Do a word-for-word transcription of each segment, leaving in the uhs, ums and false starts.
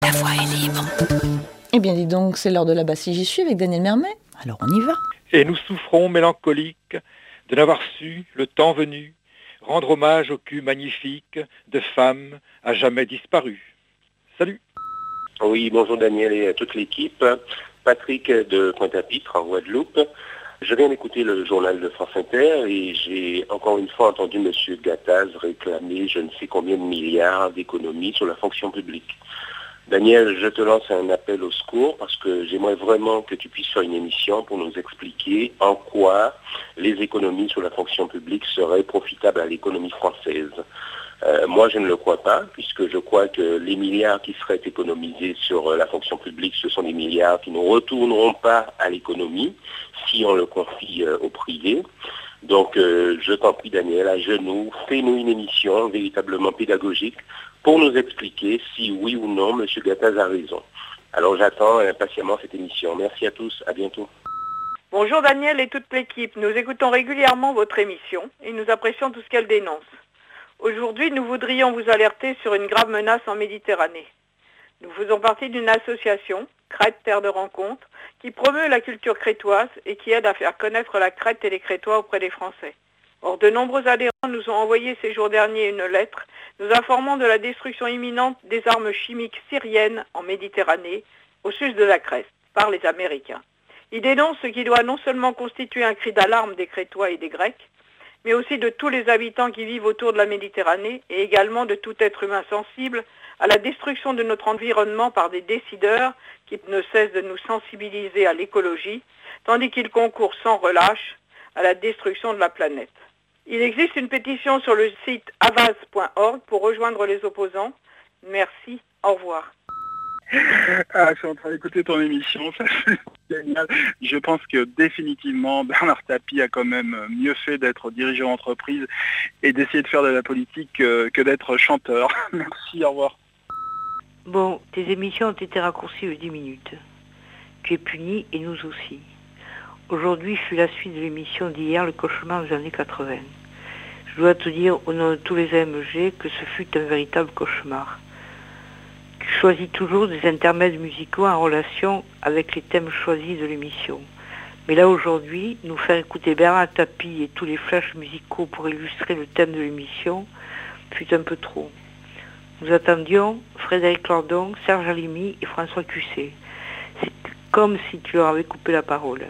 La voix est libre. Eh bien, dis donc, c'est l'heure de la basse si j'y suis avec Daniel Mermet. Alors, on y va. Et nous souffrons mélancoliques de n'avoir su, le temps venu, rendre hommage au cul magnifique de femmes à jamais disparues. Salut. Oui, bonjour Daniel et à toute l'équipe. Patrick de Pointe-à-Pitre en Guadeloupe. Je viens d'écouter le journal de France Inter et j'ai encore une fois entendu M. Gattaz réclamer je ne sais combien de milliards d'économies sur la fonction publique. Daniel, je te lance un appel au secours parce que j'aimerais vraiment que tu puisses faire une émission pour nous expliquer en quoi les économies sur la fonction publique seraient profitables à l'économie française. Euh, moi, je ne le crois pas, puisque je crois que les milliards qui seraient économisés sur la fonction publique, ce sont des milliards qui ne retourneront pas à l'économie si on le confie euh, au privé. Donc, euh, je t'en prie, Daniel, à genoux, fais-nous une émission véritablement pédagogique pour nous expliquer si oui ou non M. Gattaz a raison. Alors, j'attends impatiemment cette émission. Merci à tous, à bientôt. Bonjour Daniel et toute l'équipe. Nous écoutons régulièrement votre émission et nous apprécions tout ce qu'elle dénonce. Aujourd'hui, nous voudrions vous alerter sur une grave menace en Méditerranée. Nous faisons partie d'une association, Crète Terre de Rencontre, qui promeut la culture crétoise et qui aide à faire connaître la Crète et les Crétois auprès des Français. Or, de nombreux adhérents nous ont envoyé ces jours derniers une lettre nous informant de la destruction imminente des armes chimiques syriennes en Méditerranée, au sud de la Crète, par les Américains. Ils dénoncent ce qui doit non seulement constituer un cri d'alarme des Crétois et des Grecs, mais aussi de tous les habitants qui vivent autour de la Méditerranée et également de tout être humain sensible à la destruction de notre environnement par des décideurs qui ne cessent de nous sensibiliser à l'écologie, tandis qu'ils concourent sans relâche à la destruction de la planète. Il existe une pétition sur le site avaz point org pour rejoindre les opposants. Merci, au revoir. Ah, je suis en train d'écouter ton émission, ça c'est génial. Je pense que définitivement Bernard Tapie a quand même mieux fait d'être dirigeant d'entreprise et d'essayer de faire de la politique que, que d'être chanteur. Merci, au revoir. Bon, tes émissions ont été raccourcies de dix minutes. Tu es puni et nous aussi. Aujourd'hui fut la suite de l'émission d'hier, le cauchemar des années quatre-vingts. Je dois te dire au nom de tous les A M G que ce fut un véritable cauchemar. Tu choisis toujours des intermèdes musicaux en relation avec les thèmes choisis de l'émission. Mais là aujourd'hui, nous faire écouter Bernard Tapie et tous les flashs musicaux pour illustrer le thème de l'émission fut un peu trop. Nous attendions Frédéric Lordon, Serge Halimi et François Cusset. C'est comme si tu leur avais coupé la parole.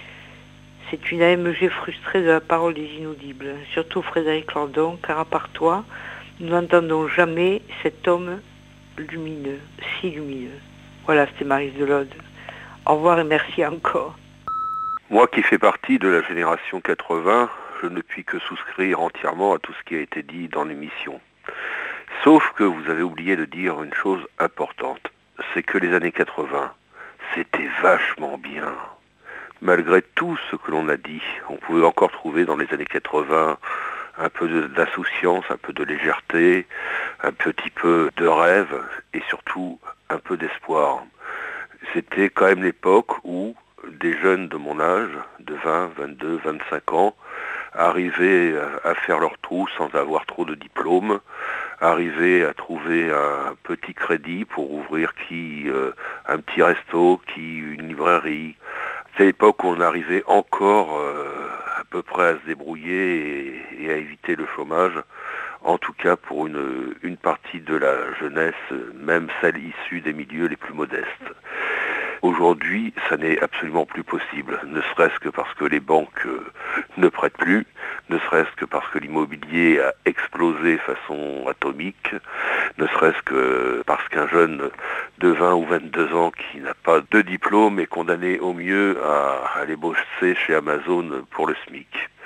C'est une A M G frustrée de la parole des inaudibles, surtout Frédéric Lordon, car à part toi, nous n'entendons jamais cet homme lumineux, si lumineux. Voilà, c'était Maryse Delode. Au revoir et merci encore. Moi qui fais partie de la génération quatre-vingts, je ne puis que souscrire entièrement à tout ce qui a été dit dans l'émission. Sauf que vous avez oublié de dire une chose importante, c'est que les années quatre-vingts, c'était vachement bien. Malgré tout ce que l'on a dit, on pouvait encore trouver dans les années quatre-vingts un peu d'insouciance, un peu de légèreté, un petit peu de rêve et surtout un peu d'espoir. C'était quand même l'époque où des jeunes de mon âge, de vingt, vingt-deux, vingt-cinq ans, arrivaient à faire leur trou sans avoir trop de diplômes, arrivaient à trouver un petit crédit pour ouvrir qui euh, un petit resto, qui une librairie. C'est l'époque où on arrivait encore euh, à peu près à se débrouiller et, et à éviter le chômage, en tout cas pour une, une partie de la jeunesse, même celle issue des milieux les plus modestes. Aujourd'hui, ça n'est absolument plus possible, ne serait-ce que parce que les banques euh, ne prêtent plus, ne serait-ce que parce que l'immobilier a explosé façon atomique, ne serait-ce que parce qu'un jeune de vingt ou vingt-deux ans qui n'a pas de diplôme est condamné au mieux à aller bosser chez Amazon pour le SMIC.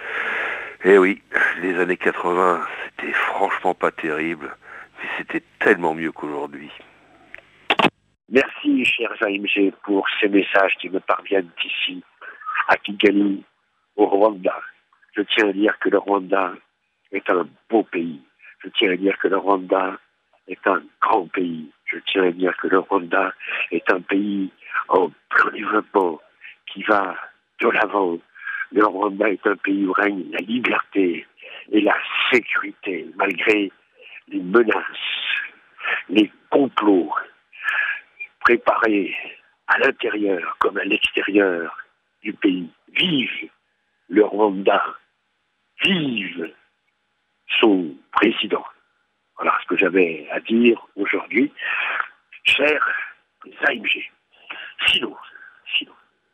Eh oui, les années quatre-vingts, c'était franchement pas terrible, mais c'était tellement mieux qu'aujourd'hui. Merci, chers A M G, pour ces messages qui me parviennent d'ici, à Kigali, au Rwanda. Je tiens à dire que le Rwanda est un beau pays. Je tiens à dire que le Rwanda est un grand pays. Je tiens à dire que le Rwanda est un pays en plein développement qui va de l'avant. Le Rwanda est un pays où règne la liberté et la sécurité, malgré les menaces, les complots, préparer à l'intérieur comme à l'extérieur du pays. Vive le Rwanda, vive son président. Voilà ce que j'avais à dire aujourd'hui, cher A M G. Sinon, sinon,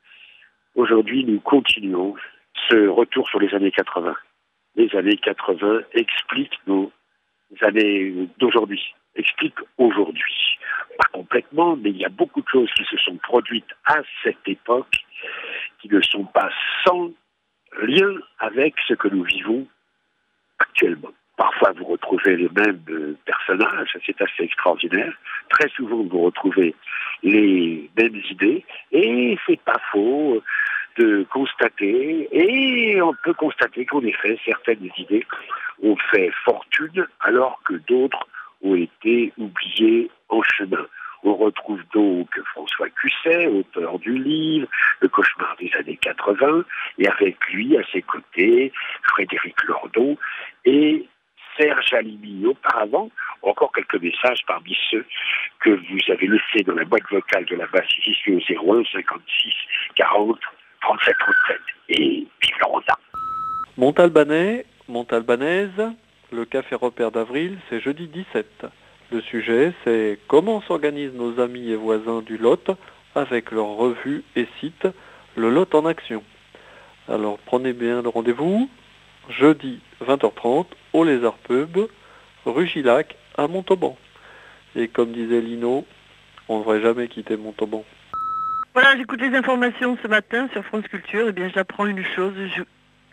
aujourd'hui nous continuons ce retour sur les années quatre-vingts. Les années quatre-vingts expliquent nos années d'aujourd'hui, expliquent aujourd'hui. Pas complètement, mais il y a beaucoup de choses qui se sont produites à cette époque qui ne sont pas sans lien avec ce que nous vivons actuellement. Parfois, vous retrouvez les mêmes euh, personnages, c'est assez extraordinaire. Très souvent, vous retrouvez les mêmes idées, et c'est pas faux de constater, et on peut constater qu'en effet, certaines idées ont fait fortune, alors que d'autres ont été oubliées en chemin. On retrouve donc François Cusset, auteur du livre « Le cauchemar des années quatre-vingts », et avec lui, à ses côtés, Frédéric Lordon et Serge Alimi. Auparavant, encore quelques messages parmi ceux que vous avez laissés dans la boîte vocale de la basse ici au zéro un cinquante-six quarante trente-sept trente-sept. Et vive le Rwanda. Montalbanais, Montalbanaise, le café repère d'avril, c'est jeudi dix-sept. Le sujet, c'est comment s'organisent nos amis et voisins du Lot avec leur revue et site Le Lot en Action. Alors prenez bien le rendez-vous, jeudi vingt heures trente, au Lézard Pub, rue Gilac, à Montauban. Et comme disait Lino, on ne devrait jamais quitter Montauban. Voilà, j'écoute les informations ce matin sur France Culture, et bien j'apprends une chose, je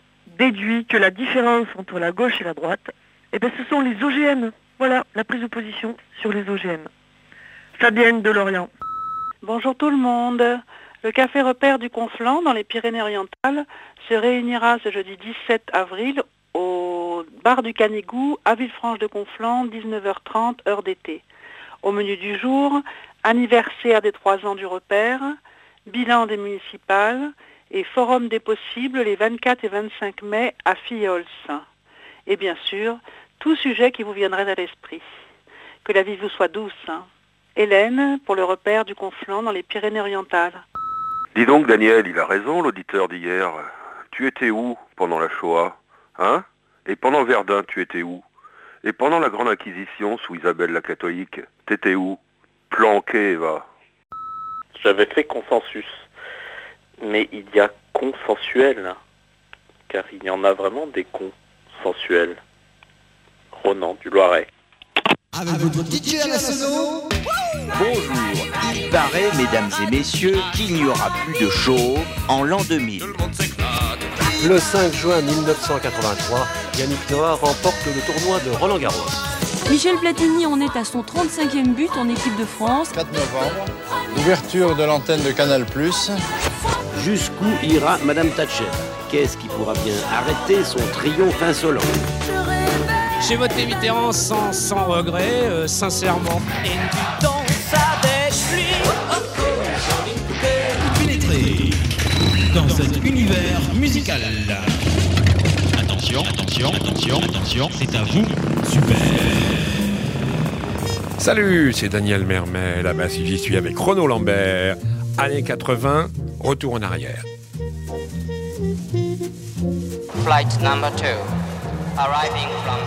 déduis que la différence entre la gauche et la droite, eh bien ce sont les O G M. Voilà, la prise de position sur les O G M. Fabienne de Lorient. Bonjour tout le monde. Le café repère du Conflent dans les Pyrénées-Orientales se réunira ce jeudi dix-sept avril au bar du Canigou à Villefranche-de-Conflent, dix-neuf heures trente, heure d'été. Au menu du jour, anniversaire des trois ans du repère, bilan des municipales et forum des possibles les vingt-quatre et vingt-cinq mai à Fillols. Et bien sûr, tout sujet qui vous viendrait à l'esprit. Que la vie vous soit douce. Hein. Hélène, pour le repère du Conflent dans les Pyrénées-Orientales. Dis donc, Daniel, il a raison, l'auditeur d'hier. Tu étais où pendant la Shoah, hein? Et pendant Verdun, tu étais où? Et pendant la Grande Inquisition sous Isabelle la catholique, t'étais où? Planqué, va. J'avais fait consensus. Mais il y a consensuel. Car il y en a vraiment des consensuels. Ronan du Loiret. Avec votre D J à la saison. Bonjour, il paraît, mesdames et messieurs, qu'il n'y aura plus de chauve en l'an deux mille. Le cinq juin mille neuf cent quatre-vingt-trois, Yannick Noah remporte le tournoi de Roland-Garros. Michel Platini en est à son trente-cinquième but en équipe de France. quatre novembre, ouverture de l'antenne de Canal plus. Jusqu'où ira Madame Thatcher? Qu'est-ce qui pourra bien arrêter son triomphe insolent? J'ai voté Mitterrand sans, sans regret, euh, sincèrement. Et tu danses avec lui. Pénétrer dans cet univers musical. Attention, attention, attention, attention, c'est à vous. Super. Salut, c'est Daniel Mermet, là-bas si j'y suis avec Renaud Lambert. Années quatre-vingts, retour en arrière. Flight number two. Arriving from...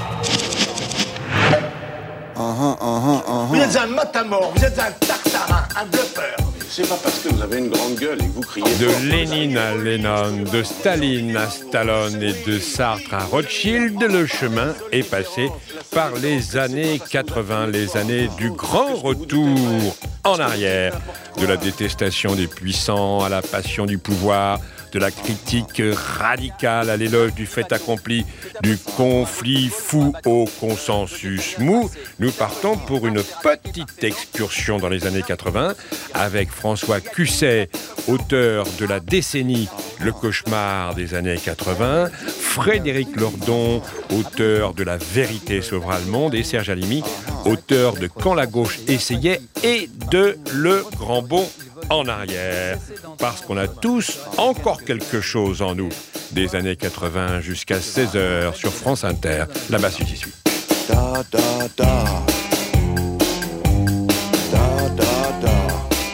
Uh-huh, uh-huh, uh-huh. Vous êtes un matamor, vous êtes un tartarin, un bluffeur. C'est pas parce que vous avez une grande gueule et que vous criez... De Lénine à Lénine, de Staline à Stallone et de Sartre à Rothschild, le chemin est passé par les années quatre-vingts, les années du grand retour en arrière, de la détestation des puissants à la passion du pouvoir, de la critique radicale à l'éloge du fait accompli, du conflit fou au consensus mou. Nous partons pour une petite excursion dans les années quatre-vingts avec François Cusset, auteur de la décennie Le cauchemar des années quatre-vingts, Frédéric Lordon, auteur de La vérité sauvera le monde, et Serge Alimi, auteur de Quand la gauche essayait et de Le grand bond en arrière, parce qu'on a tous encore quelque chose en nous. Des années quatre-vingts jusqu'à seize heures sur France Inter. Là-bas, si j'y suis. Da, da, da. Da, da, da.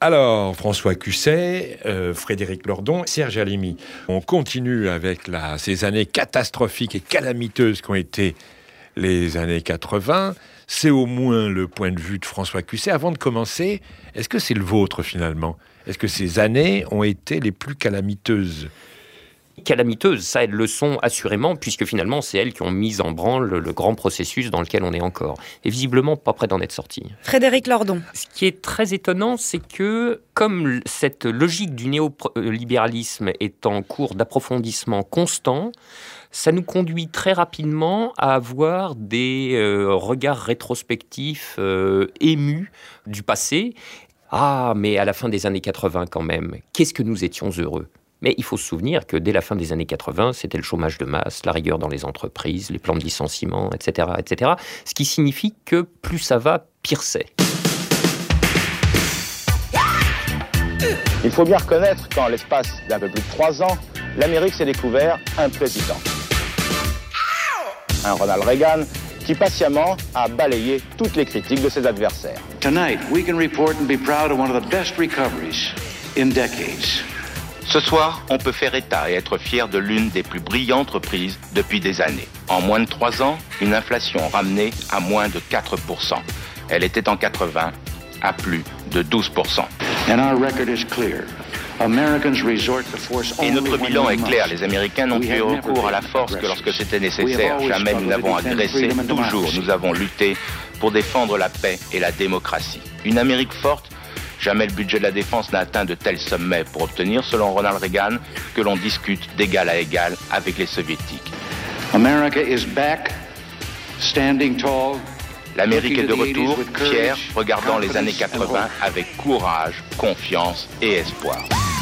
Alors, François Cusset, euh, Frédéric Lordon, Serge Halimi. On continue avec la, ces années catastrophiques et calamiteuses qu'ont été les années quatre-vingts. C'est au moins le point de vue de François Cusset. Avant de commencer, est-ce que c'est le vôtre finalement ? Est-ce que ces années ont été les plus calamiteuses ? Calamiteuses, ça elles le sont assurément, puisque finalement c'est elles qui ont mis en branle le, le grand processus dans lequel on est encore. Et visiblement pas près d'en être sorti. Frédéric Lordon. Ce qui est très étonnant, c'est que comme cette logique du néolibéralisme est en cours d'approfondissement constant, ça nous conduit très rapidement à avoir des euh, regards rétrospectifs euh, émus du passé. Ah, mais à la fin des années quatre-vingts quand même, qu'est-ce que nous étions heureux ? Mais il faut se souvenir que dès la fin des années quatre-vingts, c'était le chômage de masse, la rigueur dans les entreprises, les plans de licenciement, et cetera, et cetera. Ce qui signifie que plus ça va, pire c'est. Il faut bien reconnaître qu'en l'espace d'un peu plus de trois ans, l'Amérique s'est découvert un président. Un Ronald Reagan qui patiemment a balayé toutes les critiques de ses adversaires. Tonight, we can report and be proud of one of the best recoveries in decades. Ce soir, on peut faire état et être fier de l'une des plus brillantes reprises depuis des années. En moins de trois ans, une inflation ramenée à moins de quatre pour cent. Elle était en quatre-vingts à plus de douze pour cent. And our record is clear. Americans resort to force Et only notre when bilan they est must. clair, les Américains n'ont We eu have never recours à la been force que lorsque c'était nécessaire. We have always Jamais nous struggled n'avons to defend agressé, freedom and toujours democracy. nous avons lutté pour défendre la paix et la démocratie. Une Amérique forte, jamais le budget de la défense n'a atteint de tels sommets pour obtenir, selon Ronald Reagan, que l'on discute d'égal à égal avec les soviétiques. America is back, standing tall. L'Amérique est de retour, fière, regardant les années quatre-vingts avec courage, confiance et espoir.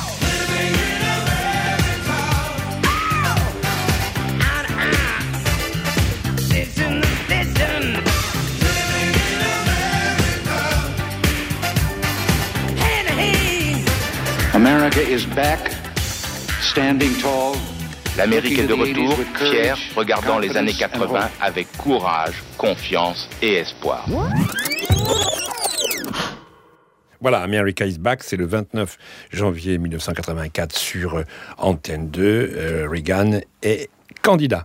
America is back, standing tall. L'Amérique est de retour, fière, regardant les années quatre-vingts avec courage, confiance et espoir. Voilà, America is Back, c'est le vingt-neuf janvier mille neuf cent quatre-vingt-quatre sur euh, Antenne deux. Euh, Reagan est candidat.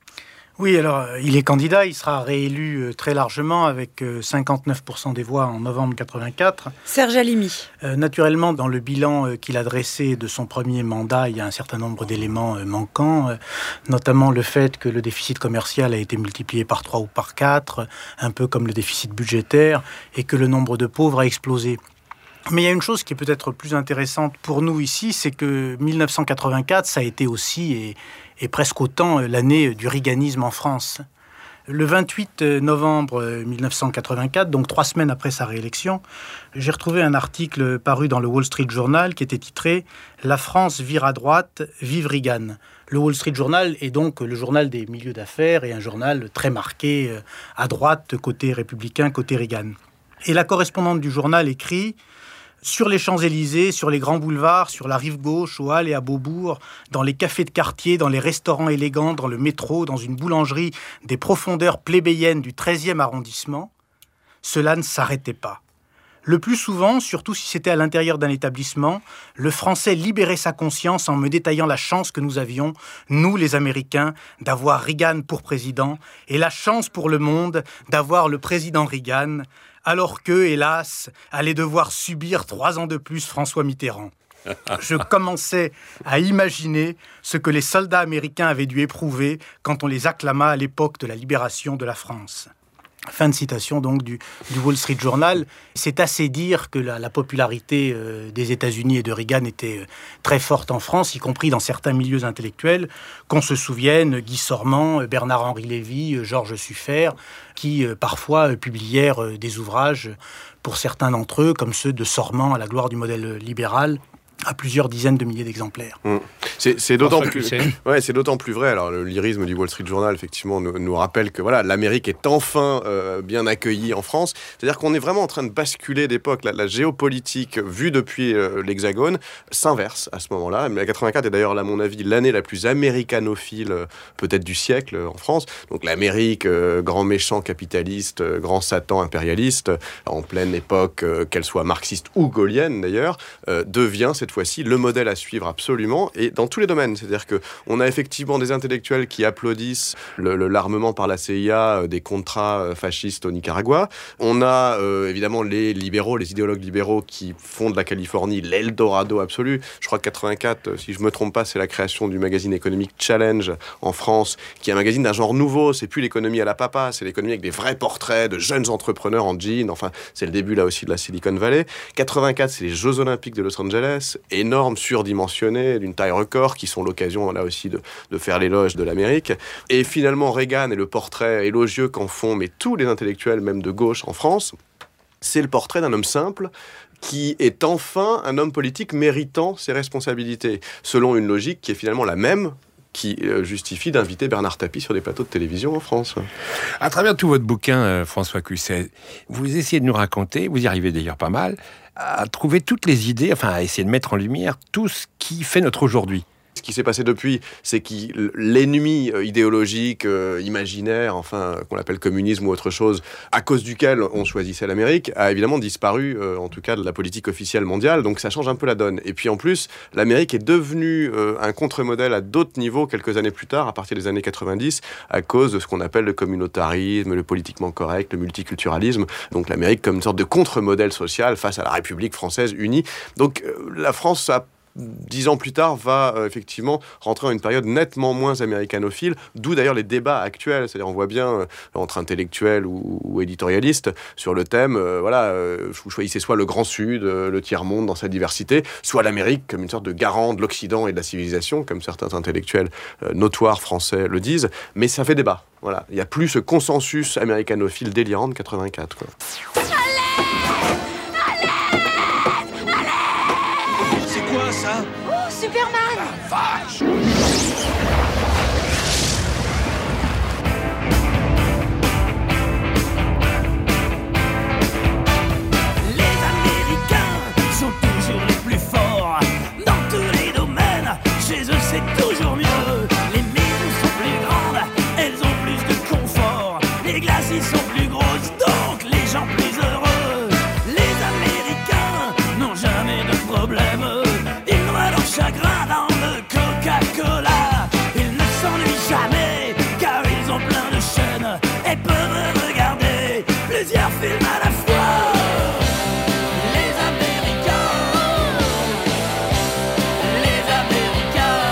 Oui, alors euh, il est candidat, il sera réélu euh, très largement avec euh, cinquante-neuf pour cent des voix en novembre quatre-vingt-quatre. Serge Halimi. Euh, naturellement, dans le bilan euh, qu'il a dressé de son premier mandat, il y a un certain nombre d'éléments euh, manquants, euh, notamment le fait que le déficit commercial a été multiplié par trois ou par quatre, un peu comme le déficit budgétaire, et que le nombre de pauvres a explosé. Mais il y a une chose qui est peut-être plus intéressante pour nous ici, c'est que mille neuf cent quatre-vingt-quatre, ça a été aussi, et, et presque autant, l'année du reaganisme en France. Le vingt-huit novembre mille neuf cent quatre-vingt-quatre, donc trois semaines après sa réélection, j'ai retrouvé un article paru dans le Wall Street Journal qui était titré « La France vire à droite, vive Reagan ». Le Wall Street Journal est donc le journal des milieux d'affaires et un journal très marqué à droite, côté républicain, côté Reagan. Et la correspondante du journal écrit « Sur les Champs-Élysées, sur les grands boulevards, sur la rive gauche, aux Halles et à Beaubourg, dans les cafés de quartier, dans les restaurants élégants, dans le métro, dans une boulangerie des profondeurs plébéiennes du treizième arrondissement, cela ne s'arrêtait pas. Le plus souvent, surtout si c'était à l'intérieur d'un établissement, le Français libérait sa conscience en me détaillant la chance que nous avions, nous les Américains, d'avoir Reagan pour président, et la chance pour le monde d'avoir le président Reagan, alors que, hélas, allait devoir subir trois ans de plus François Mitterrand. Je commençais à imaginer ce que les soldats américains avaient dû éprouver quand on les acclama à l'époque de la libération de la France. Fin de citation donc du, du Wall Street Journal. C'est assez dire que la, la popularité euh, des États-Unis et de Reagan était euh, très forte en France, y compris dans certains milieux intellectuels. Qu'on se souvienne, Guy Sormand, Bernard-Henri Lévy, euh, Georges Suffert, qui euh, parfois euh, publièrent euh, des ouvrages, pour certains d'entre eux, comme ceux de Sormand à la gloire du modèle libéral, à plusieurs dizaines de milliers d'exemplaires. Mmh. C'est, c'est, d'autant plus, ouais, c'est d'autant plus vrai. Alors, le lyrisme du Wall Street Journal, effectivement, nous, nous rappelle que voilà, l'Amérique est enfin euh, bien accueillie en France. C'est-à-dire qu'on est vraiment en train de basculer d'époque. La, la géopolitique, vue depuis euh, l'Hexagone, s'inverse à ce moment-là. Mais la quatre-vingt-quatre est d'ailleurs, à mon avis, l'année la plus américanophile, euh, peut-être du siècle euh, en France. Donc l'Amérique, euh, grand méchant capitaliste, euh, grand Satan impérialiste, euh, en pleine époque, euh, qu'elle soit marxiste ou gaullienne d'ailleurs, euh, devient cette fois-ci le modèle à suivre absolument, et dans tous les domaines. C'est-à-dire qu'on a effectivement des intellectuels qui applaudissent le, le, l'armement par la C I A euh, des contras euh, fascistes au Nicaragua. On a euh, évidemment les libéraux, les idéologues libéraux qui font de la Californie l'Eldorado absolu. Je crois que quatre-vingt-quatre, euh, si je me trompe pas, c'est la création du magazine économique Challenge en France, qui est un magazine d'un genre nouveau. C'est plus l'économie à la papa, c'est l'économie avec des vrais portraits de jeunes entrepreneurs en jean. Enfin, c'est le début là aussi de la Silicon Valley. quatre-vingt-quatre, c'est les Jeux Olympiques de Los Angeles, énormes, surdimensionnés, d'une taille record, qui sont l'occasion là aussi de, de faire l'éloge de l'Amérique. Et finalement, Reagan est le portrait élogieux qu'en font mais tous les intellectuels, même de gauche en France. C'est le portrait d'un homme simple qui est enfin un homme politique méritant ses responsabilités, selon une logique qui est finalement la même qui justifie d'inviter Bernard Tapie sur des plateaux de télévision en France. À travers tout votre bouquin, euh, François Cusset, vous essayez de nous raconter, vous y arrivez d'ailleurs pas mal, à trouver toutes les idées, enfin à essayer de mettre en lumière tout ce qui fait notre aujourd'hui. Ce qui s'est passé depuis, c'est que l'ennemi idéologique, euh, imaginaire, enfin, qu'on appelle communisme ou autre chose, à cause duquel on choisissait l'Amérique, a évidemment disparu, euh, en tout cas, de la politique officielle mondiale. Donc ça change un peu la donne. Et puis en plus, l'Amérique est devenue euh, un contre-modèle à d'autres niveaux quelques années plus tard, à partir des années quatre-vingt-dix, à cause de ce qu'on appelle le communautarisme, le politiquement correct, le multiculturalisme. Donc l'Amérique comme une sorte de contre-modèle social face à la République française unie. Donc euh, la France a dix ans plus tard, va euh, effectivement rentrer dans une période nettement moins américanophile, d'où d'ailleurs les débats actuels. C'est-à-dire, on voit bien, euh, entre intellectuels ou, ou éditorialistes, sur le thème, euh, voilà, euh, vous choisissez soit le Grand Sud, euh, le tiers-monde dans sa diversité, soit l'Amérique comme une sorte de garant de l'Occident et de la civilisation, comme certains intellectuels euh, notoires français le disent, mais ça fait débat. Voilà. Il n'y a plus ce consensus américanophile délirant de quatre-vingt-quatre, quoi. Ça? Oh, Superman! Ah, vache! Les Américains sont toujours les plus forts dans tous les domaines. Chez eux, c'est toujours mieux. Les maisons sont plus grandes, elles ont plus de confort. Les glacis sont plus grosses, donc les gens plus heureux. Les Américains n'ont jamais de problème. Chagrin dans le Coca-Cola. Ils ne s'ennuient jamais car ils ont plein de chaînes et peuvent regarder plusieurs films à la fois. Les Américains, les Américains,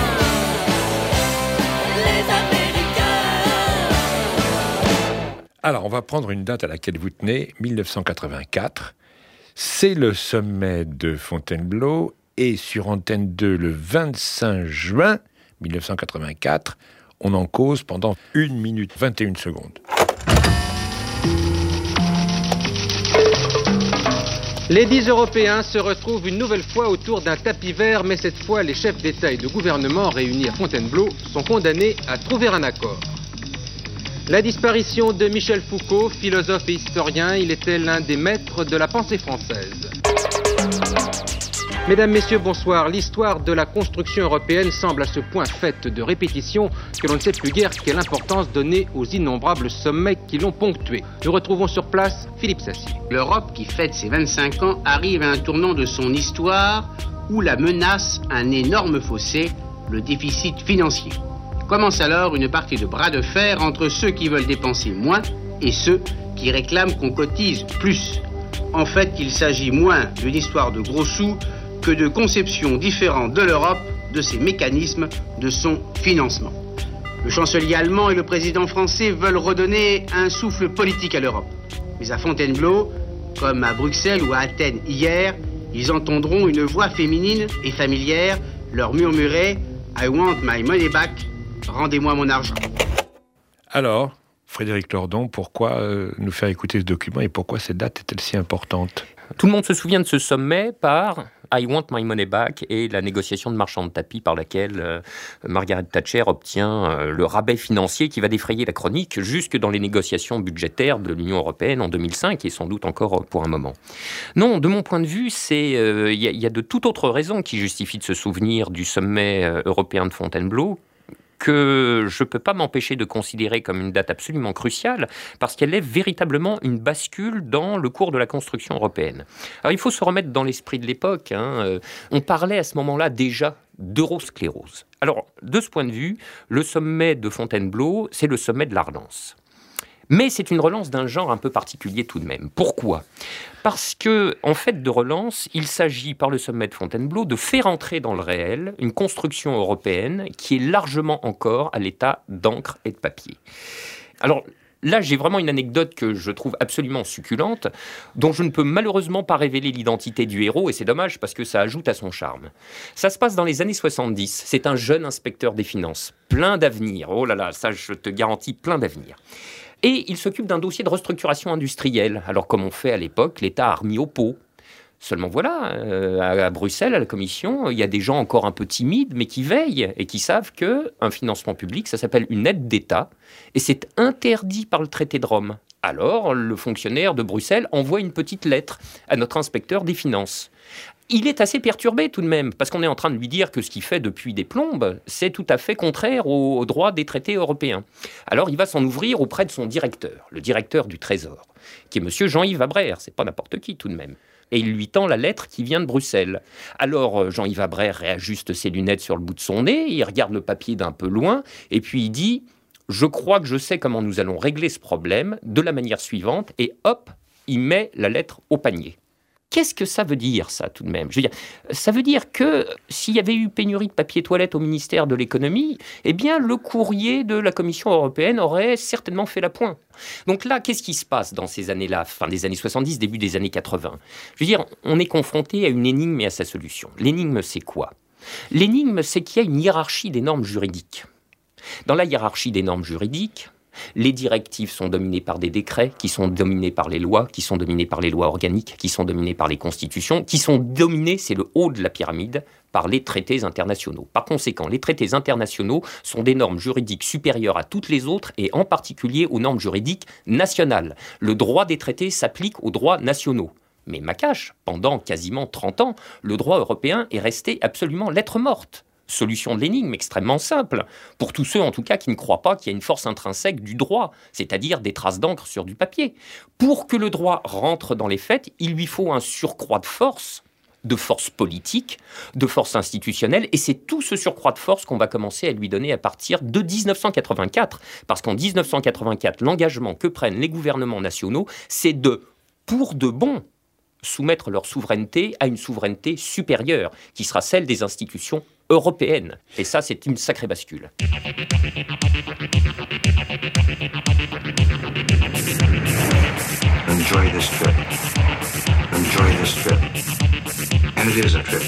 les Américains. Alors, on va prendre une date à laquelle vous tenez, dix-neuf cent quatre-vingt-quatre. C'est le sommet de Fontainebleau. Et sur Antenne deux, le vingt-cinq juin dix-neuf cent quatre-vingt-quatre, on en cause pendant une minute vingt et une secondes. Les dix Européens se retrouvent une nouvelle fois autour d'un tapis vert, mais cette fois, les chefs d'État et de gouvernement réunis à Fontainebleau sont condamnés à trouver un accord. La disparition de Michel Foucault, philosophe et historien, il était l'un des maîtres de la pensée française. Mesdames, Messieurs, bonsoir. L'histoire de la construction européenne semble à ce point faite de répétitions que l'on ne sait plus guère quelle importance donner aux innombrables sommets qui l'ont ponctuée. Nous retrouvons sur place Philippe Sassy. L'Europe, qui fête ses vingt-cinq ans, arrive à un tournant de son histoire où la menace un énorme fossé, le déficit financier. Commence alors une partie de bras de fer entre ceux qui veulent dépenser moins et ceux qui réclament qu'on cotise plus. En fait, il s'agit moins d'une histoire de gros sous que de conceptions différentes de l'Europe, de ses mécanismes, de son financement. Le chancelier allemand et le président français veulent redonner un souffle politique à l'Europe. Mais à Fontainebleau, comme à Bruxelles ou à Athènes hier, ils entendront une voix féminine et familière leur murmurer « I want my money back, rendez-moi mon argent ». Alors, Frédéric Lordon, pourquoi euh, nous faire écouter ce document et pourquoi cette date est-elle si importante ? Tout le monde se souvient de ce sommet par I want my money back, et la négociation de marchand de tapis par laquelle euh, Margaret Thatcher obtient euh, le rabais financier qui va défrayer la chronique jusque dans les négociations budgétaires de l'Union européenne en deux mille cinq, et sans doute encore pour un moment. Non, de mon point de vue, c'est il euh, y, y a de toute autre raison qui justifie de se souvenir du sommet euh, européen de Fontainebleau, que je ne peux pas m'empêcher de considérer comme une date absolument cruciale, parce qu'elle est véritablement une bascule dans le cours de la construction européenne. Alors il faut se remettre dans l'esprit de l'époque, hein. On parlait à ce moment-là déjà d'eurosclérose. Alors, de ce point de vue, le sommet de Fontainebleau, c'est le sommet de la relance. Mais c'est une relance d'un genre un peu particulier tout de même. Pourquoi ? Parce que, en fait de relance, il s'agit, par le sommet de Fontainebleau, de faire entrer dans le réel une construction européenne qui est largement encore à l'état d'encre et de papier. Alors, là, j'ai vraiment une anecdote que je trouve absolument succulente, dont je ne peux malheureusement pas révéler l'identité du héros, et c'est dommage parce que ça ajoute à son charme. Ça se passe dans les années soixante-dix. C'est un jeune inspecteur des finances, plein d'avenir. Oh là là, ça, je te garantis, plein d'avenir. Et il s'occupe d'un dossier de restructuration industrielle. Alors, comme on fait à l'époque, l'État a remis au pot. Seulement voilà, euh, à Bruxelles, à la Commission, il y a des gens encore un peu timides, mais qui veillent et qui savent qu'un financement public, ça s'appelle une aide d'État, et c'est interdit par le traité de Rome. Alors, le fonctionnaire de Bruxelles envoie une petite lettre à notre inspecteur des finances. Il est assez perturbé tout de même, parce qu'on est en train de lui dire que ce qu'il fait depuis des plombes, c'est tout à fait contraire aux, aux droits des traités européens. Alors il va s'en ouvrir auprès de son directeur, le directeur du Trésor, qui est monsieur Jean-Yves Abraire, c'est pas n'importe qui tout de même. Et il lui tend la lettre qui vient de Bruxelles. Alors Jean-Yves Abraire réajuste ses lunettes sur le bout de son nez, il regarde le papier d'un peu loin, et puis il dit « Je crois que je sais comment nous allons régler ce problème de la manière suivante », et hop, il met la lettre au panier. Qu'est-ce que ça veut dire, ça, tout de même ? Je veux dire, ça veut dire que s'il y avait eu pénurie de papier toilette au ministère de l'économie, eh bien, le courrier de la Commission européenne aurait certainement fait la pointe. Donc là, qu'est-ce qui se passe dans ces années-là, fin des années soixante-dix, début des années quatre-vingts ? Je veux dire, on est confronté à une énigme et à sa solution. L'énigme, c'est quoi ? L'énigme, c'est qu'il y a une hiérarchie des normes juridiques. Dans la hiérarchie des normes juridiques, les directives sont dominées par des décrets, qui sont dominés par les lois, qui sont dominés par les lois organiques, qui sont dominés par les constitutions, qui sont dominés, c'est le haut de la pyramide, par les traités internationaux. Par conséquent, les traités internationaux sont des normes juridiques supérieures à toutes les autres, et en particulier aux normes juridiques nationales. Le droit des traités s'applique aux droits nationaux. Mais Macache, pendant quasiment trente ans, le droit européen est resté absolument lettre morte. Solution de l'énigme extrêmement simple, pour tous ceux en tout cas qui ne croient pas qu'il y a une force intrinsèque du droit, c'est-à-dire des traces d'encre sur du papier. Pour que le droit rentre dans les faits, il lui faut un surcroît de force, de force politique, de force institutionnelle, et c'est tout ce surcroît de force qu'on va commencer à lui donner à partir de dix-neuf cent quatre-vingt-quatre, parce qu'en dix-neuf cent quatre-vingt-quatre, l'engagement que prennent les gouvernements nationaux, c'est de, pour de bon, soumettre leur souveraineté à une souveraineté supérieure, qui sera celle des institutions européennes. Et ça, c'est une sacrée bascule. Enjoy this trip. Enjoy this trip. And it is a trip.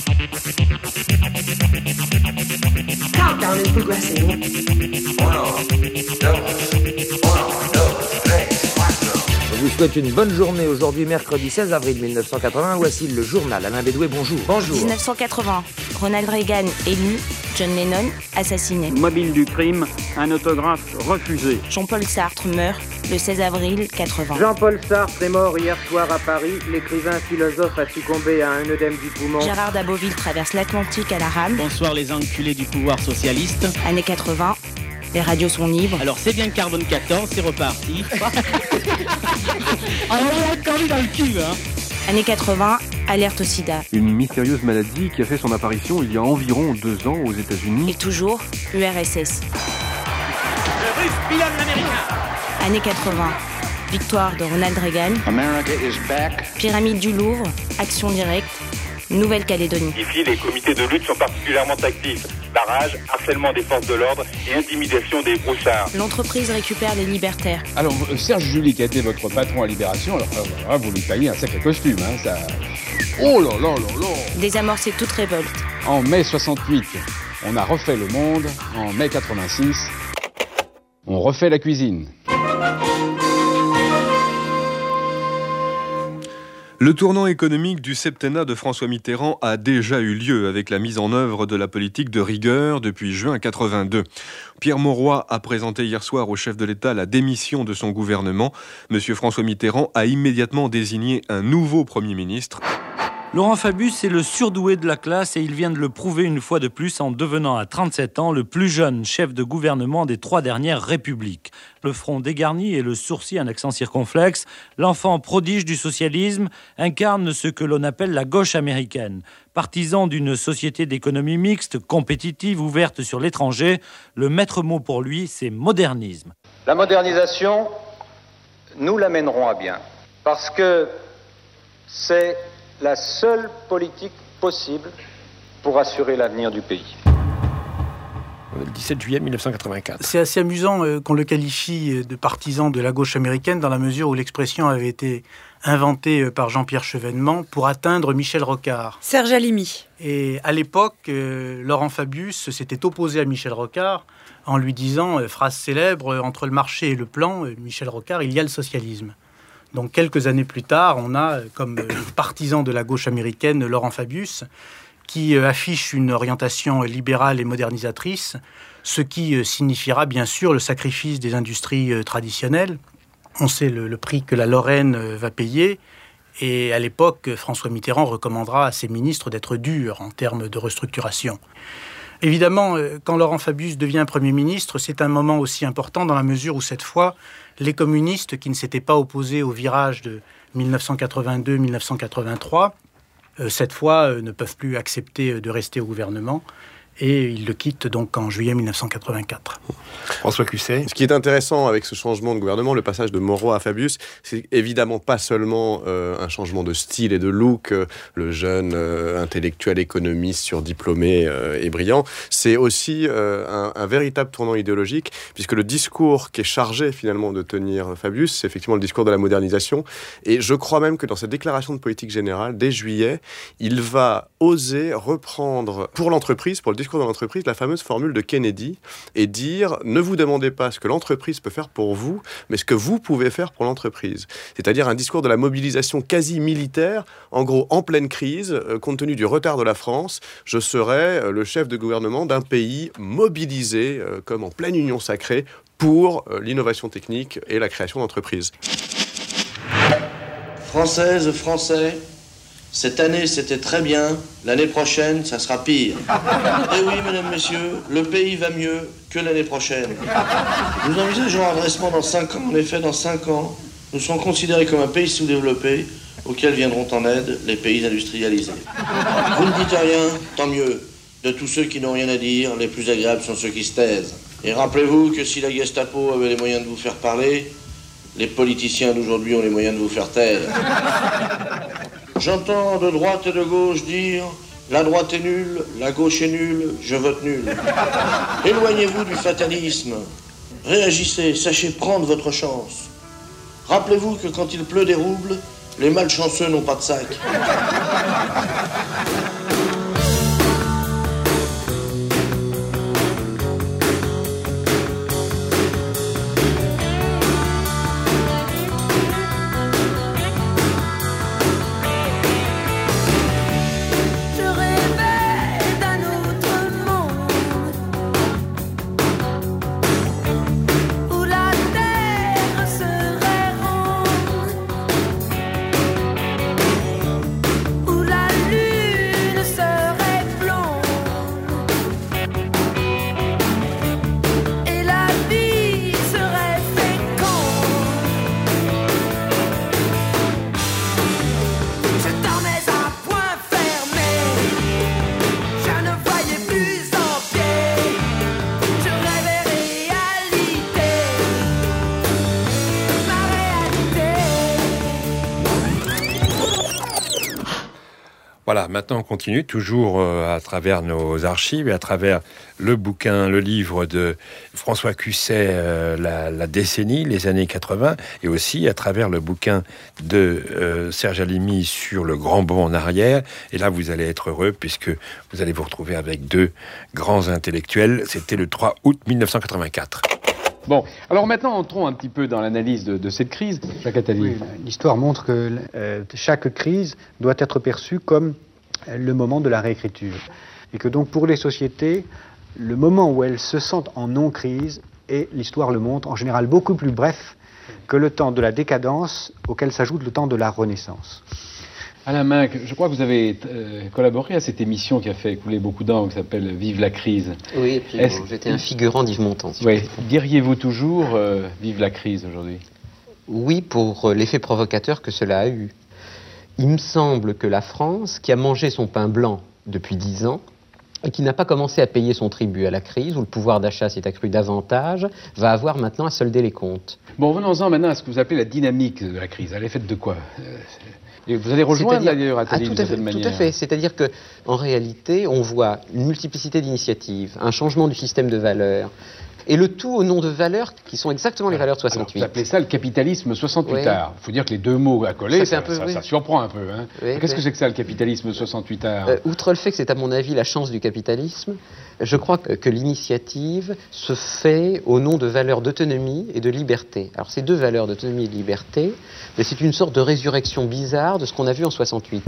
Countdown is progressing. Uno, dos, uno, dos, tres, cuatro. Je vous souhaite une bonne journée aujourd'hui, mercredi seize avril mille neuf cent quatre-vingts. Voici le journal. Alain Bédoué, bonjour. Bonjour. dix-neuf cent quatre-vingts. Ronald Reagan élu. John Lennon assassiné. Mobile du crime, un autographe refusé. Jean-Paul Sartre meurt le seize avril quatre-vingts. Jean-Paul Sartre est mort hier soir à Paris. L'écrivain philosophe a succombé à un œdème du poumon. Gérard d'Aboville traverse l'Atlantique à la rame. Bonsoir les enculés du pouvoir socialiste. Années quatre-vingts. Les radios sont libres. Alors c'est bien le carbone quatorze, c'est reparti. Alors on a encore mis dans le cul, hein. Années quatre-vingts, alerte au sida. Une mystérieuse maladie qui a fait son apparition il y a environ deux ans aux États-Unis. Et toujours, U R S S. Le russe pilote l'américain. Années quatre-vingts, victoire de Ronald Reagan. America is back. Pyramide du Louvre, action directe, Nouvelle-Calédonie. Ici, les comités de lutte sont particulièrement actifs. Barrage, harcèlement des forces de l'ordre et intimidation des broussards. L'entreprise récupère les libertaires. Alors, Serge Julie, qui a été votre patron à Libération, alors, alors vous lui taillez un sacré costume, hein, ça... Oh là là là là. Désamorcer toute révolte. En mai soixante-huit, on a refait le monde. En mai quatre-vingt-six, on refait la cuisine. Le tournant économique du septennat de François Mitterrand a déjà eu lieu avec la mise en œuvre de la politique de rigueur depuis juin quatre-vingt-deux. Pierre Mauroy a présenté hier soir au chef de l'État la démission de son gouvernement. Monsieur François Mitterrand a immédiatement désigné un nouveau Premier ministre. Laurent Fabius est le surdoué de la classe et il vient de le prouver une fois de plus en devenant à trente-sept ans le plus jeune chef de gouvernement des trois dernières républiques. Le front dégarni et le sourcil un accent circonflexe, l'enfant prodige du socialisme incarne ce que l'on appelle la gauche américaine. Partisan d'une société d'économie mixte, compétitive, ouverte sur l'étranger, le maître mot pour lui, c'est modernisme. La modernisation, nous l'amènerons à bien parce que c'est la seule politique possible pour assurer l'avenir du pays. Le dix-sept juillet mille neuf cent quatre-vingt-quatre. C'est assez amusant euh, qu'on le qualifie de partisan de la gauche américaine dans la mesure où l'expression avait été inventée euh, par Jean-Pierre Chevènement pour atteindre Michel Rocard. Serge Halimi. Et à l'époque, euh, Laurent Fabius s'était opposé à Michel Rocard en lui disant, euh, phrase célèbre, entre le marché et le plan, euh, Michel Rocard, il y a le socialisme. Donc quelques années plus tard, on a comme partisan de la gauche américaine Laurent Fabius qui affiche une orientation libérale et modernisatrice, ce qui signifiera bien sûr le sacrifice des industries traditionnelles. On sait le, le prix que la Lorraine va payer et à l'époque, François Mitterrand recommandera à ses ministres d'être durs en termes de restructuration. Évidemment, quand Laurent Fabius devient Premier ministre, c'est un moment aussi important dans la mesure où cette fois, les communistes qui ne s'étaient pas opposés au virage de mille neuf cent quatre-vingt-deux mille neuf cent quatre-vingt-trois, euh, cette fois euh, ne peuvent plus accepter de rester au gouvernement et ils le quittent donc en juillet mille neuf cent quatre-vingt-quatre. François Cusset. Ce qui est intéressant avec ce changement de gouvernement, le passage de Mauroy à Fabius, c'est évidemment pas seulement euh, un changement de style et de look, euh, le jeune euh, intellectuel économiste surdiplômé euh, et brillant, c'est aussi euh, un, un véritable tournant idéologique, puisque le discours qui est chargé finalement de tenir Fabius, c'est effectivement le discours de la modernisation, et je crois même que dans cette déclaration de politique générale, dès juillet, il va oser reprendre pour l'entreprise, pour le discours de l'entreprise, la fameuse formule de Kennedy, et dire, ne vous demandez pas ce que l'entreprise peut faire pour vous, mais ce que vous pouvez faire pour l'entreprise. C'est-à-dire un discours de la mobilisation quasi militaire, en gros, en pleine crise, euh, compte tenu du retard de la France, je serai euh, le chef de gouvernement d'un pays mobilisé, euh, comme en pleine union sacrée, pour euh, l'innovation technique et la création d'entreprises. Françaises, Français, cette année c'était très bien, l'année prochaine ça sera pire. Eh oui, mesdames, messieurs, le pays va mieux que l'année prochaine. Nous envisageons un redressement dans cinq ans. En effet, dans cinq ans, nous serons considérés comme un pays sous-développé auquel viendront en aide les pays industrialisés. Vous ne dites rien, tant mieux. De tous ceux qui n'ont rien à dire, les plus agréables sont ceux qui se taisent. Et rappelez-vous que si la Gestapo avait les moyens de vous faire parler, les politiciens d'aujourd'hui ont les moyens de vous faire taire. J'entends de droite et de gauche dire « La droite est nulle, la gauche est nulle, je vote nul ». Éloignez-vous du fatalisme. Réagissez, sachez prendre votre chance. Rappelez-vous que quand il pleut des roubles, les malchanceux n'ont pas de sac. Voilà, maintenant on continue, toujours euh, à travers nos archives et à travers le bouquin, le livre de François Cusset, euh, la, la décennie, les années quatre-vingts, et aussi à travers le bouquin de euh, Serge Halimi sur le grand bond en arrière. Et là, vous allez être heureux puisque vous allez vous retrouver avec deux grands intellectuels. C'était le trois août mille neuf cent quatre-vingt-quatre. Bon, alors maintenant entrons un petit peu dans l'analyse de, de cette crise. Jacques Attali. Oui, l'histoire montre que euh, chaque crise doit être perçue comme le moment de la réécriture. Et que donc pour les sociétés, le moment où elles se sentent en non-crise, et l'histoire le montre, en général beaucoup plus bref que le temps de la décadence auquel s'ajoute le temps de la renaissance. Alain Minck, je crois que vous avez euh, collaboré à cette émission qui a fait couler beaucoup d'encre, qui s'appelle « Vive la crise ». Oui, absolument. J'étais un figurant d'Yves Montand. Si oui. Diriez-vous toujours euh, « Vive la crise » aujourd'hui? Oui, pour l'effet provocateur que cela a eu. Il me semble que la France, qui a mangé son pain blanc depuis dix ans, et qui n'a pas commencé à payer son tribut à la crise, où le pouvoir d'achat s'est accru davantage, va avoir maintenant à solder les comptes. Bon, revenons-en maintenant à ce que vous appelez la dynamique de la crise. Elle est faite de quoi? Et vous allez rejoindre d'ailleurs Attali d'une certaine manière. Tout à fait. C'est-à-dire que, en réalité, on voit une multiplicité d'initiatives, un changement du système de valeurs, et le tout au nom de valeurs qui sont exactement les valeurs de soixante-huit. Alors, vous appelez ça le capitalisme soixante-huit art. Il faut dire que les deux mots accolés, ça, ça, un peu, ça, oui. ça surprend un peu. Hein. Oui, Qu'est-ce oui. que c'est que ça, le capitalisme soixante-huit art? euh, Outre le fait que c'est à mon avis la chance du capitalisme, je crois que, que l'initiative se fait au nom de valeurs d'autonomie et de liberté. Alors ces deux valeurs d'autonomie et de liberté, c'est une sorte de résurrection bizarre de ce qu'on a vu en soixante-huit.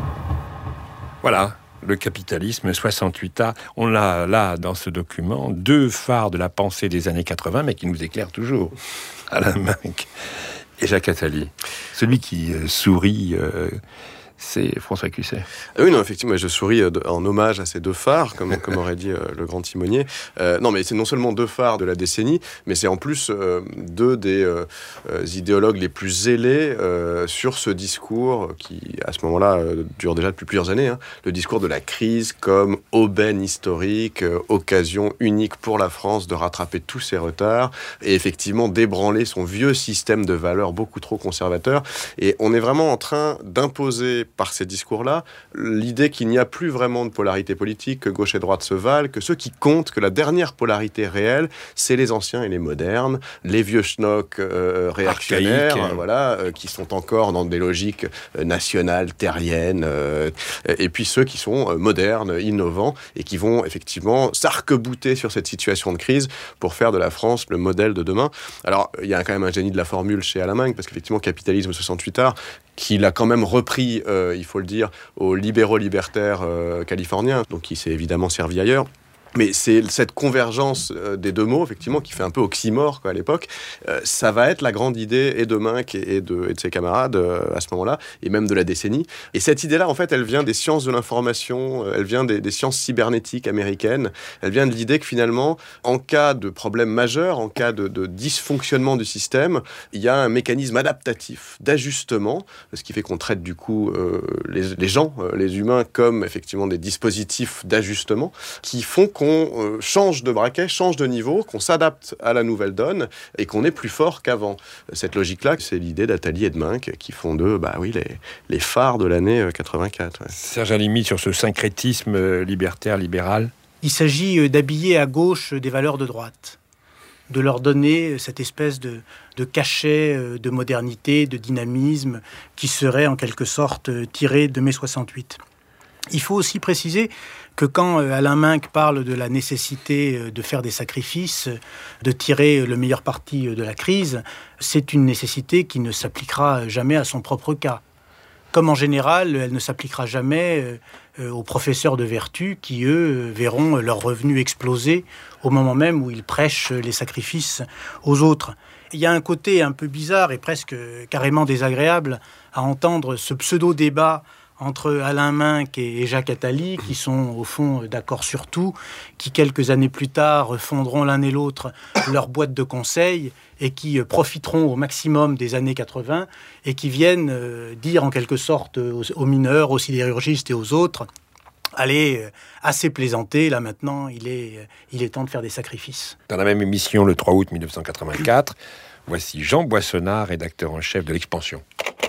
Voilà. Le capitalisme, soixante-huit art. On a là, dans ce document, deux phares de la pensée des années quatre-vingts, mais qui nous éclairent toujours. Alain Minck et Jacques Attali. Celui qui euh, sourit... Euh, c'est François Cusset. Ah oui, non, effectivement, je souris en hommage à ces deux phares, comme, comme aurait dit euh, le grand timonier. Euh, non, mais c'est non seulement deux phares de la décennie, mais c'est en plus euh, deux des euh, idéologues les plus zélés euh, sur ce discours qui, à ce moment-là, euh, dure déjà depuis plusieurs années. Hein, le discours de la crise comme aubaine historique, euh, occasion unique pour la France de rattraper tous ses retards et effectivement d'ébranler son vieux système de valeurs beaucoup trop conservateur. Et on est vraiment en train d'imposer par ces discours-là, l'idée qu'il n'y a plus vraiment de polarité politique, que gauche et droite se valent, que ce qui compte, que la dernière polarité réelle, c'est les anciens et les modernes, les vieux schnocks euh, réactionnaires, Archaïque, euh, voilà, euh, qui sont encore dans des logiques euh, nationales, terriennes, euh, et puis ceux qui sont euh, modernes, innovants, et qui vont effectivement s'arc-bouter sur cette situation de crise pour faire de la France le modèle de demain. Alors, il y a quand même un génie de la formule chez Alain Minck, parce qu'effectivement, capitalisme soixante-huit art, qu'il a quand même repris, euh, il faut le dire, aux libéraux libertaires euh, californiens, donc il s'est évidemment servi ailleurs. Mais c'est cette convergence euh, des deux mots, effectivement, qui fait un peu oxymore quoi, à l'époque. Euh, ça va être la grande idée et de Minck et de, et de ses camarades euh, à ce moment-là, et même de la décennie. Et cette idée-là, en fait, elle vient des sciences de l'information, euh, elle vient des, des sciences cybernétiques américaines, elle vient de l'idée que finalement, en cas de problème majeur, en cas de, de dysfonctionnement du système, il y a un mécanisme adaptatif d'ajustement, ce qui fait qu'on traite du coup euh, les, les gens, euh, les humains, comme effectivement des dispositifs d'ajustement, qui font qu'on euh, change de braquet, change de niveau, qu'on s'adapte à la nouvelle donne et qu'on est plus fort qu'avant. Cette logique-là, c'est l'idée d'Attali et de Minck qui font d'eux bah, oui, les, les phares de l'année quatre-vingt-quatre. Ouais. Serge Halimi, sur ce syncrétisme libertaire, libéral. Il s'agit d'habiller à gauche des valeurs de droite, de leur donner cette espèce de, de cachet de modernité, de dynamisme qui serait en quelque sorte tiré de mai soixante-huit. Il faut aussi préciser que quand Alain Minck parle de la nécessité de faire des sacrifices, de tirer le meilleur parti de la crise, c'est une nécessité qui ne s'appliquera jamais à son propre cas. Comme en général, elle ne s'appliquera jamais aux professeurs de vertu qui, eux, verront leurs revenus exploser au moment même où ils prêchent les sacrifices aux autres. Il y a un côté un peu bizarre et presque carrément désagréable à entendre ce pseudo-débat entre Alain Minck et Jacques Attali, qui sont au fond d'accord sur tout, qui quelques années plus tard fondront l'un et l'autre leur boîte de conseil et qui profiteront au maximum des années quatre-vingts et qui viennent dire en quelque sorte aux, aux mineurs, aux sidérurgistes et aux autres « Allez, assez plaisanter, là maintenant, il est, il est temps de faire des sacrifices. » Dans la même émission, le trois août mille neuf cent quatre-vingt-quatre, voici Jean Boissonnat, rédacteur en chef de l'Expansion.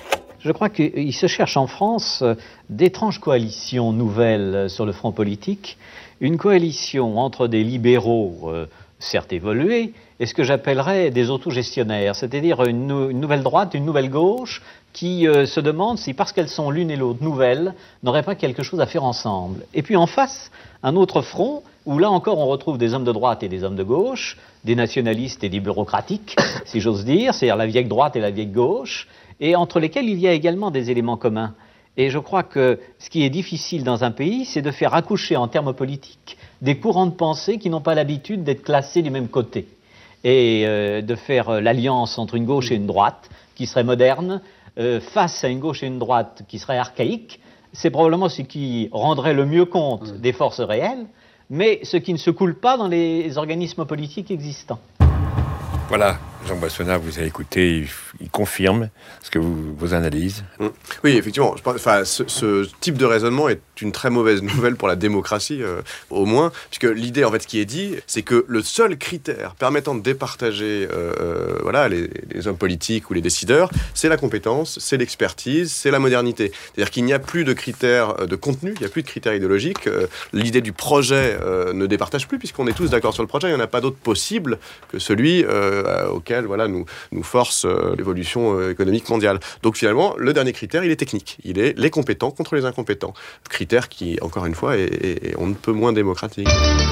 Je crois qu'il se cherche en France d'étranges coalitions nouvelles sur le front politique. Une coalition entre des libéraux, euh, certes évolués, et ce que j'appellerais des autogestionnaires, c'est-à-dire une, nou- une nouvelle droite, une nouvelle gauche, qui euh, se demandent si, parce qu'elles sont l'une et l'autre nouvelles, n'auraient pas quelque chose à faire ensemble. Et puis en face, un autre front où là encore on retrouve des hommes de droite et des hommes de gauche, des nationalistes et des bureaucratiques, si j'ose dire, c'est-à-dire la vieille droite et la vieille gauche, et entre lesquels il y a également des éléments communs. Et je crois que ce qui est difficile dans un pays, c'est de faire accoucher en termes politiques des courants de pensée qui n'ont pas l'habitude d'être classés du même côté. Et euh, de faire euh, l'alliance entre une gauche et une droite qui serait moderne, euh, face à une gauche et une droite qui serait archaïque, c'est probablement ce qui rendrait le mieux compte des forces réelles, mais ce qui ne se coule pas dans les organismes politiques existants. Voilà, Jean Boissonnat, vous avez écouté, il, il confirme ce que vous, vos analyses. Mmh. Oui, effectivement, je pense, enfin, ce, ce type de raisonnement est une très mauvaise nouvelle pour la démocratie, euh, au moins, puisque l'idée, en fait, ce qui est dit, c'est que le seul critère permettant de départager euh, voilà, les, les hommes politiques ou les décideurs, c'est la compétence, c'est l'expertise, c'est la modernité. C'est-à-dire qu'il n'y a plus de critères de contenu, il n'y a plus de critères idéologiques. Euh, l'idée du projet euh, ne départage plus, puisqu'on est tous d'accord sur le projet, il n'y en a pas d'autre possible que celui euh, auquel voilà, nous, nous force euh, l'évolution euh, économique mondiale. Donc finalement, le dernier critère, il est technique. Il est les compétents contre les incompétents. Critère qui, encore une fois, est, est, est on ne peut moins démocratique.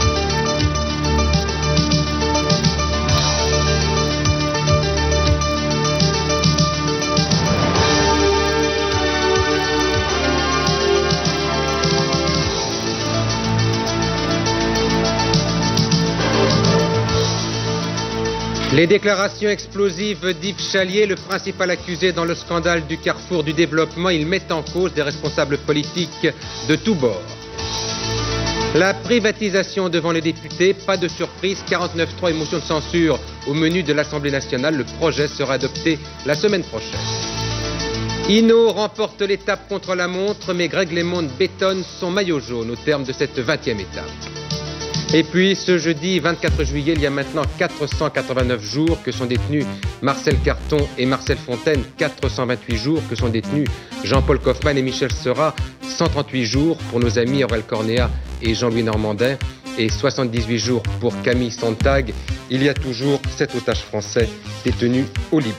Les déclarations explosives d'Yves Chalier, le principal accusé dans le scandale du carrefour du développement, il met en cause des responsables politiques de tous bords. La privatisation devant les députés, pas de surprise, quarante-neuf trois et motion de censure au menu de l'Assemblée nationale. Le projet sera adopté la semaine prochaine. Hinault remporte l'étape contre la montre, mais Greg LeMond bétonne son maillot jaune au terme de cette vingtième étape. Et puis, ce jeudi vingt-quatre juillet, il y a maintenant quatre cent quatre-vingt-neuf jours que sont détenus Marcel Carton et Marcel Fontaine, quatre cent vingt-huit jours que sont détenus Jean-Paul Kaufmann et Michel Seurat, cent trente-huit jours pour nos amis Aurel Cornéa et Jean-Louis Normandin, et soixante-dix-huit jours pour Camille Sontag. Il y a toujours sept otages français détenus au Liban.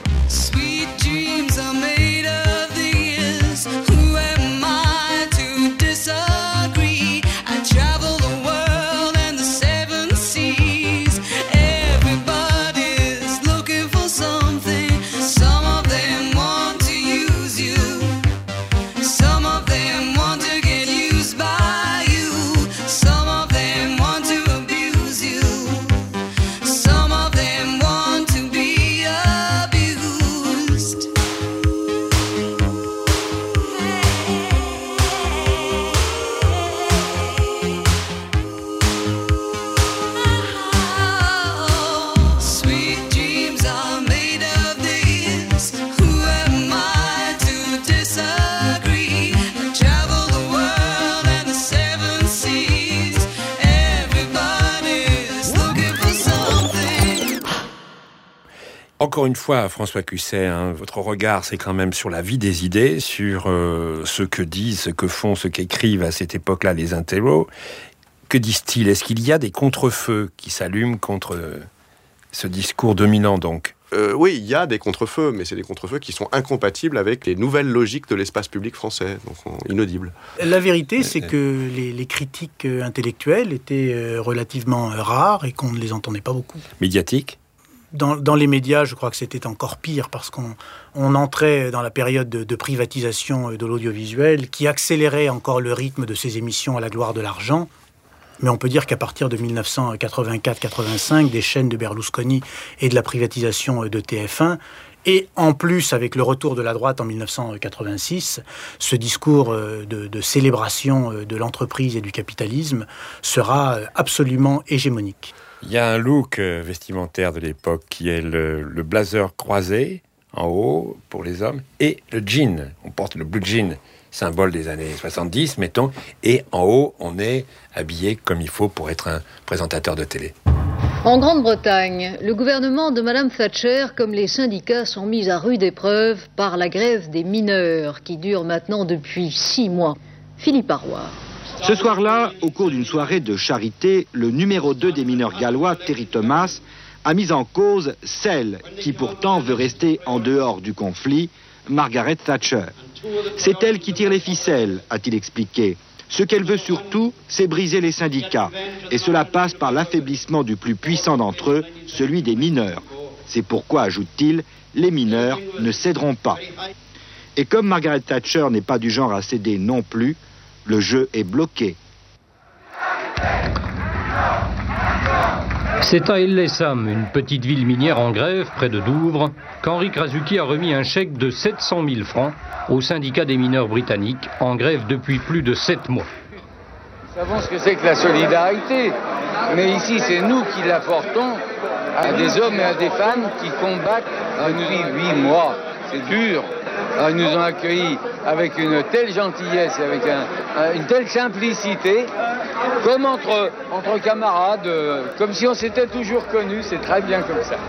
Encore une fois, François Cusset, hein, votre regard, c'est quand même sur la vie des idées, sur euh, ce que disent, ce que font, ce qu'écrivent à cette époque-là les intellos. Que disent-ils? Est-ce qu'il y a des contre-feux qui s'allument contre euh, ce discours dominant, donc? Euh, oui, il y a des contre-feux, mais c'est des contre-feux qui sont incompatibles avec les nouvelles logiques de l'espace public français, donc inaudibles. La vérité, c'est que les, les critiques intellectuelles étaient relativement rares et qu'on ne les entendait pas beaucoup. Médiatiques? Dans, dans les médias, je crois que c'était encore pire parce qu'on on entrait dans la période de, de privatisation de l'audiovisuel qui accélérait encore le rythme de ces émissions à la gloire de l'argent. Mais on peut dire qu'à partir de dix-neuf cent quatre-vingt-quatre quatre-vingt-cinq, des chaînes de Berlusconi et de la privatisation de T F un, et en plus avec le retour de la droite en dix-neuf cent quatre-vingt-six, ce discours de, de célébration de l'entreprise et du capitalisme sera absolument hégémonique. Il y a un look vestimentaire de l'époque qui est le, le blazer croisé en haut pour les hommes et le jean. On porte le blue jean, symbole des années soixante-dix, mettons, et en haut, on est habillé comme il faut pour être un présentateur de télé. En Grande-Bretagne, le gouvernement de Madame Thatcher, comme les syndicats, sont mis à rude épreuve par la grève des mineurs qui dure maintenant depuis six mois. Philippe Arroir. Ce soir-là, au cours d'une soirée de charité, le numéro deux des mineurs gallois, Terry Thomas, a mis en cause celle qui pourtant veut rester en dehors du conflit, Margaret Thatcher. C'est elle qui tire les ficelles, a-t-il expliqué. Ce qu'elle veut surtout, c'est briser les syndicats. Et cela passe par l'affaiblissement du plus puissant d'entre eux, celui des mineurs. C'est pourquoi, ajoute-t-il, les mineurs ne céderont pas. Et comme Margaret Thatcher n'est pas du genre à céder non plus, le jeu est bloqué. C'est à El-Lessam, une petite ville minière en grève près de Douvres, qu'Henri Krasuki a remis un chèque de sept cent mille francs au syndicat des mineurs britanniques, en grève depuis plus de sept mois. Nous savons ce que c'est que la solidarité, mais ici c'est nous qui l'apportons à des hommes et à des femmes qui combattent depuis huit mois. C'est dur. Alors, ils nous ont accueillis avec une telle gentillesse et avec un, un, une telle simplicité, comme entre, entre camarades, euh, comme si on s'était toujours connus. C'est très bien comme ça.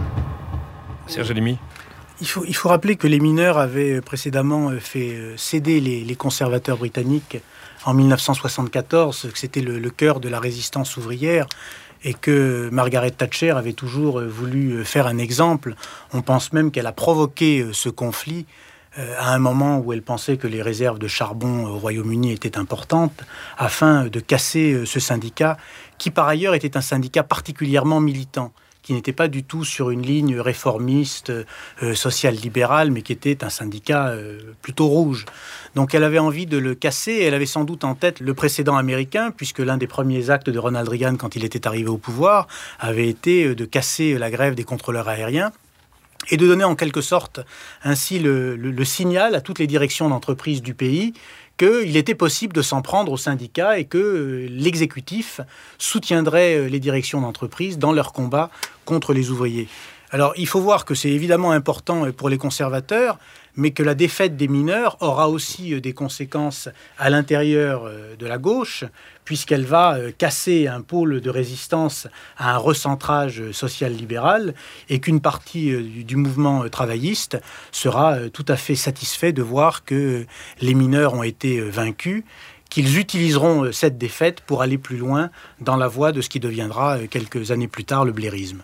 Serge Alimi. Il faut, il faut rappeler que les mineurs avaient précédemment fait céder les, les conservateurs britanniques en mille neuf cent soixante-quatorze, que c'était le, le cœur de la résistance ouvrière, et que Margaret Thatcher avait toujours voulu faire un exemple. On pense même qu'elle a provoqué ce conflit à un moment où elle pensait que les réserves de charbon au Royaume-Uni étaient importantes, afin de casser ce syndicat, qui par ailleurs était un syndicat particulièrement militant, qui n'était pas du tout sur une ligne réformiste, euh, social-libérale, mais qui était un syndicat euh, plutôt rouge. Donc elle avait envie de le casser, et elle avait sans doute en tête le précédent américain, puisque l'un des premiers actes de Ronald Reagan, quand il était arrivé au pouvoir, avait été de casser la grève des contrôleurs aériens, et de donner en quelque sorte ainsi le, le, le signal à toutes les directions d'entreprise du pays qu'il était possible de s'en prendre aux syndicats et que l'exécutif soutiendrait les directions d'entreprise dans leur combat contre les ouvriers. Alors, il faut voir que c'est évidemment important pour les conservateurs, mais que la défaite des mineurs aura aussi des conséquences à l'intérieur de la gauche, puisqu'elle va casser un pôle de résistance à un recentrage social-libéral, et qu'une partie du mouvement travailliste sera tout à fait satisfait de voir que les mineurs ont été vaincus, qu'ils utiliseront cette défaite pour aller plus loin dans la voie de ce qui deviendra quelques années plus tard le blairisme.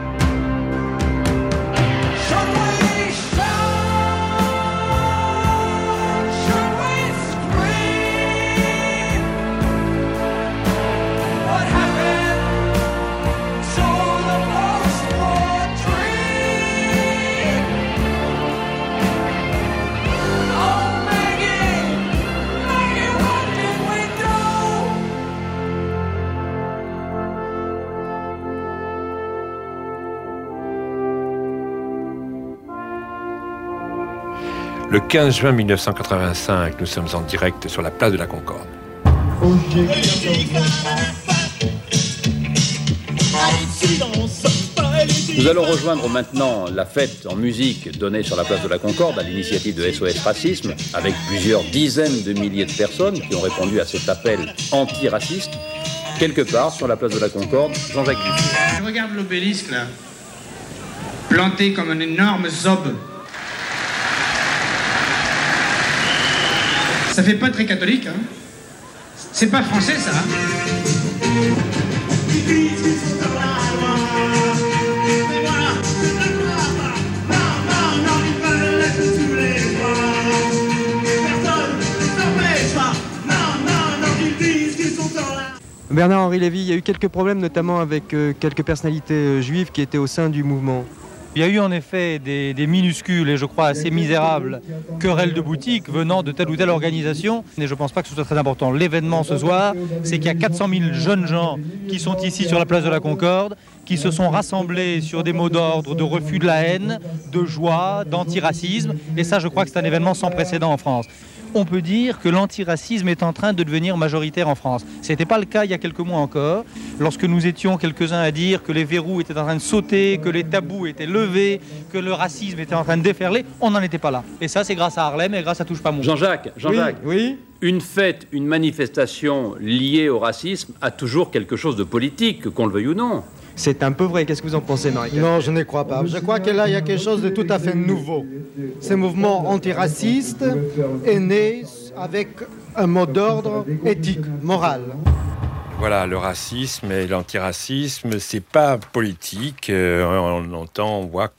Le quinze juin mille neuf cent quatre-vingt-cinq, nous sommes en direct sur la place de la Concorde. Nous allons rejoindre maintenant la fête en musique donnée sur la place de la Concorde à l'initiative de S O S Racisme, avec plusieurs dizaines de milliers de personnes qui ont répondu à cet appel anti-raciste. Quelque part sur la place de la Concorde, Jean-Jacques Dufay. Je regarde l'obélisque là, planté comme un énorme zob. Ça fait pas très catholique, hein. C'est pas français, ça. Hein. Bernard-Henri Lévy, il y a eu quelques problèmes, notamment avec euh, quelques personnalités euh, juives qui étaient au sein du mouvement. Il y a eu en effet des, des minuscules et je crois assez misérables querelles de boutique venant de telle ou telle organisation. Et je ne pense pas que ce soit très important. L'événement ce soir, c'est qu'il y a quatre cent mille jeunes gens qui sont ici sur la place de la Concorde, qui se sont rassemblés sur des mots d'ordre de refus de la haine, de joie, d'antiracisme. Et ça, je crois que c'est un événement sans précédent en France. On peut dire que l'antiracisme est en train de devenir majoritaire en France. Ce n'était pas le cas il y a quelques mois encore, lorsque nous étions quelques-uns à dire que les verrous étaient en train de sauter, que les tabous étaient levés, que le racisme était en train de déferler. On n'en était pas là. Et ça, c'est grâce à Harlem et grâce à Touche pas mon. Jean-Jacques, Jean-Jacques, oui, oui. Une fête, une manifestation liée au racisme a toujours quelque chose de politique, qu'on le veuille ou non. C'est un peu vrai. Qu'est-ce que vous en pensez, Marie? Non, je ne crois pas. Je crois que là, il y a quelque chose de tout à fait nouveau. Ce mouvement antiraciste est né avec un mot d'ordre éthique, moral. Voilà, le racisme et l'antiracisme, c'est pas politique. Euh, on entend, on voit qu'une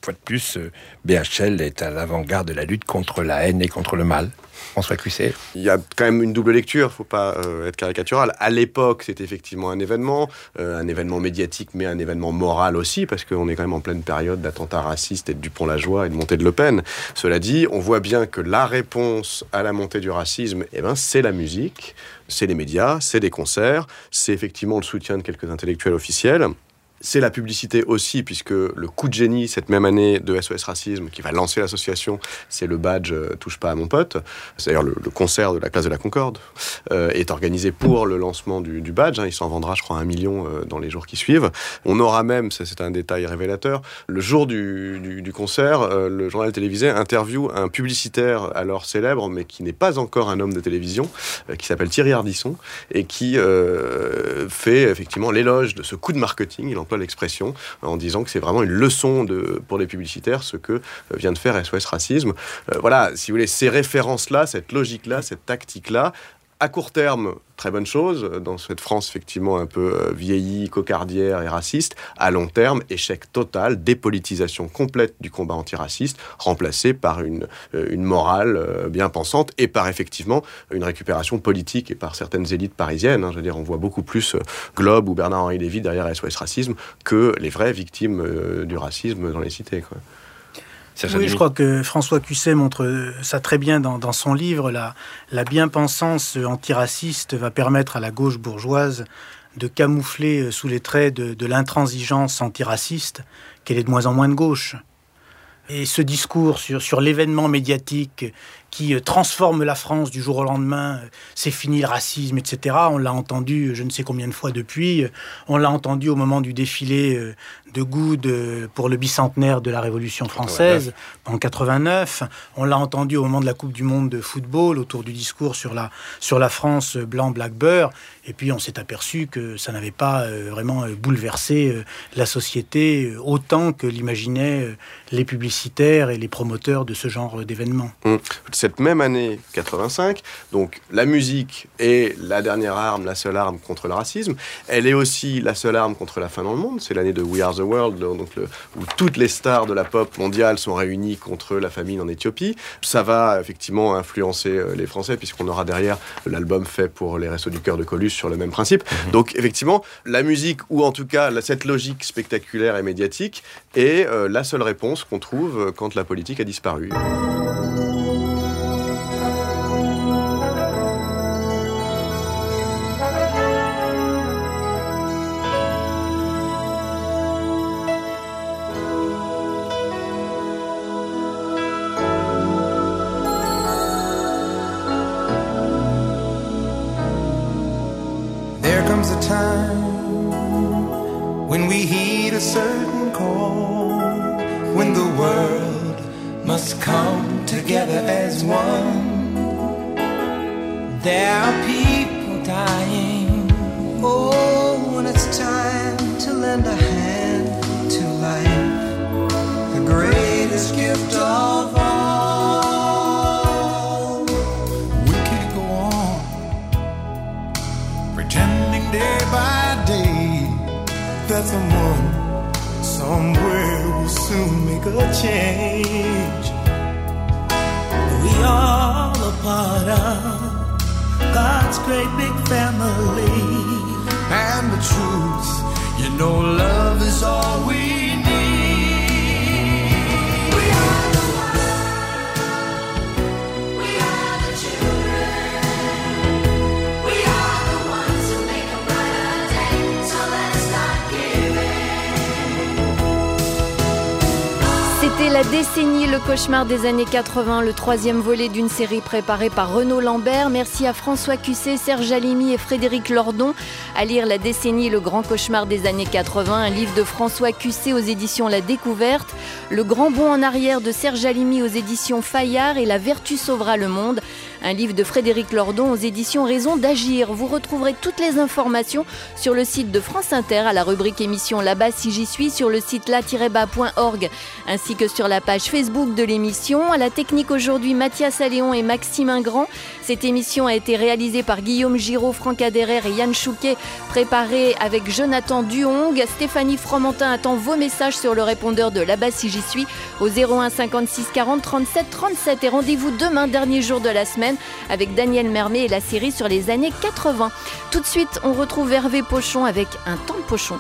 fois de plus, B H L est à l'avant-garde de la lutte contre la haine et contre le mal. François Cusset. Il y a quand même une double lecture, il ne faut pas euh, être caricatural. À l'époque, c'était effectivement un événement, euh, un événement médiatique, mais un événement moral aussi, parce qu'on est quand même en pleine période d'attentats racistes et de Dupont-Lajoie et de montée de Le Pen. Cela dit, on voit bien que la réponse à la montée du racisme, eh ben, c'est la musique, c'est les médias, c'est des concerts, c'est effectivement le soutien de quelques intellectuels officiels. C'est la publicité aussi, puisque le coup de génie, cette même année de S O S Racisme, qui va lancer l'association, c'est le badge euh, « Touche pas à mon pote ». C'est d'ailleurs le, le concert de la classe de la Concorde, euh, est organisé pour le lancement du, du badge. Hein. Il s'en vendra, je crois, un million euh, dans les jours qui suivent. On aura même, ça, c'est un détail révélateur, le jour du, du, du concert, euh, le journal télévisé interviewe un publicitaire alors célèbre, mais qui n'est pas encore un homme de télévision, euh, qui s'appelle Thierry Ardisson, et qui euh, fait effectivement l'éloge de ce coup de marketing. Il emploie l'expression en disant que c'est vraiment une leçon de, pour les publicitaires ce que vient de faire S O S Racisme. Euh, voilà, si vous voulez, ces références-là, cette logique-là, cette tactique-là, à court terme, très bonne chose, dans cette France effectivement un peu vieillie, cocardière et raciste. À long terme, échec total, dépolitisation complète du combat antiraciste, remplacé par une, une morale bien pensante et par effectivement une récupération politique et par certaines élites parisiennes. Hein. Je veux dire, on voit beaucoup plus Globe ou Bernard-Henri Lévy derrière S O S Racisme que les vraies victimes du racisme dans les cités, quoi. Oui, je crois que François Cusset montre ça très bien dans, dans son livre. La, la bien-pensance antiraciste va permettre à la gauche bourgeoise de camoufler sous les traits de, de l'intransigeance antiraciste qu'elle est de moins en moins de gauche. Et ce discours sur, sur l'événement médiatique qui transforme la France du jour au lendemain, c'est fini le racisme, et cetera. On l'a entendu je ne sais combien de fois depuis. On l'a entendu au moment du défilé de Goude pour le bicentenaire de la Révolution française, en quatre-vingt-neuf. On l'a entendu au moment de la Coupe du Monde de football, autour du discours sur la, sur la France blanc, black, beurre. Et puis on s'est aperçu que ça n'avait pas vraiment bouleversé la société autant que l'imaginaient les publicitaires et les promoteurs de ce genre d'événements. Mmh. Cette même année quatre-vingt-cinq, donc la musique est la dernière arme, la seule arme contre le racisme. Elle est aussi la seule arme contre la faim dans le monde. C'est l'année de We Are the World, donc le, où toutes les stars de la pop mondiale sont réunies contre la famine en Éthiopie. Ça va effectivement influencer les Français, puisqu'on aura derrière l'album fait pour les Restos du Cœur de Coluche sur le même principe. Mmh. Donc effectivement, la musique, ou en tout cas cette logique spectaculaire et médiatique, est euh, la seule réponse qu'on trouve quand la politique a disparu. A time when we heed a certain call, when the world must come together as one. There are people dying. Oh, when it's time to lend a hand to life, the greatest gift of all. We can't go on pretending day by day that someone somewhere will soon make a change. We all a part of God's great big family, and the truth, you know, love is all we need. We are the world, we are the children, we are the ones who make a brighter day, so let's start giving. C'était la décennie, le cauchemar des années quatre-vingts, le troisième volet d'une série préparée par Renaud Lambert. Merci à François Cusset, Serge Alimi et Frédéric Lordon. À lire La décennie, le grand cauchemar des années quatre-vingts, un livre de François Cusset aux éditions La Découverte, Le grand bond en arrière de Serge Alimi aux éditions Fayard et La vertu sauvera le monde, un livre de Frédéric Lordon aux éditions Raison d'Agir. Vous retrouverez toutes les informations sur le site de France Inter à la rubrique émission Là-bas si j'y suis, sur le site là tiret bas point org ainsi que sur la page Facebook de l'émission. À la technique aujourd'hui, Mathias Alléon et Maxime Ingrand. Cette émission a été réalisée par Guillaume Giraud, Franck Aderer et Yann Chouquet, préparée avec Jonathan Duhong. Stéphanie Fromentin attend vos messages sur le répondeur de Là-bas si j'y suis au zéro un cinquante-six quarante trente-sept trente-sept. Et rendez-vous demain, dernier jour de la semaine, avec Daniel Mermet et la série sur les années quatre-vingts. Tout de suite, on retrouve Hervé Pochon avec Un temps de pochon.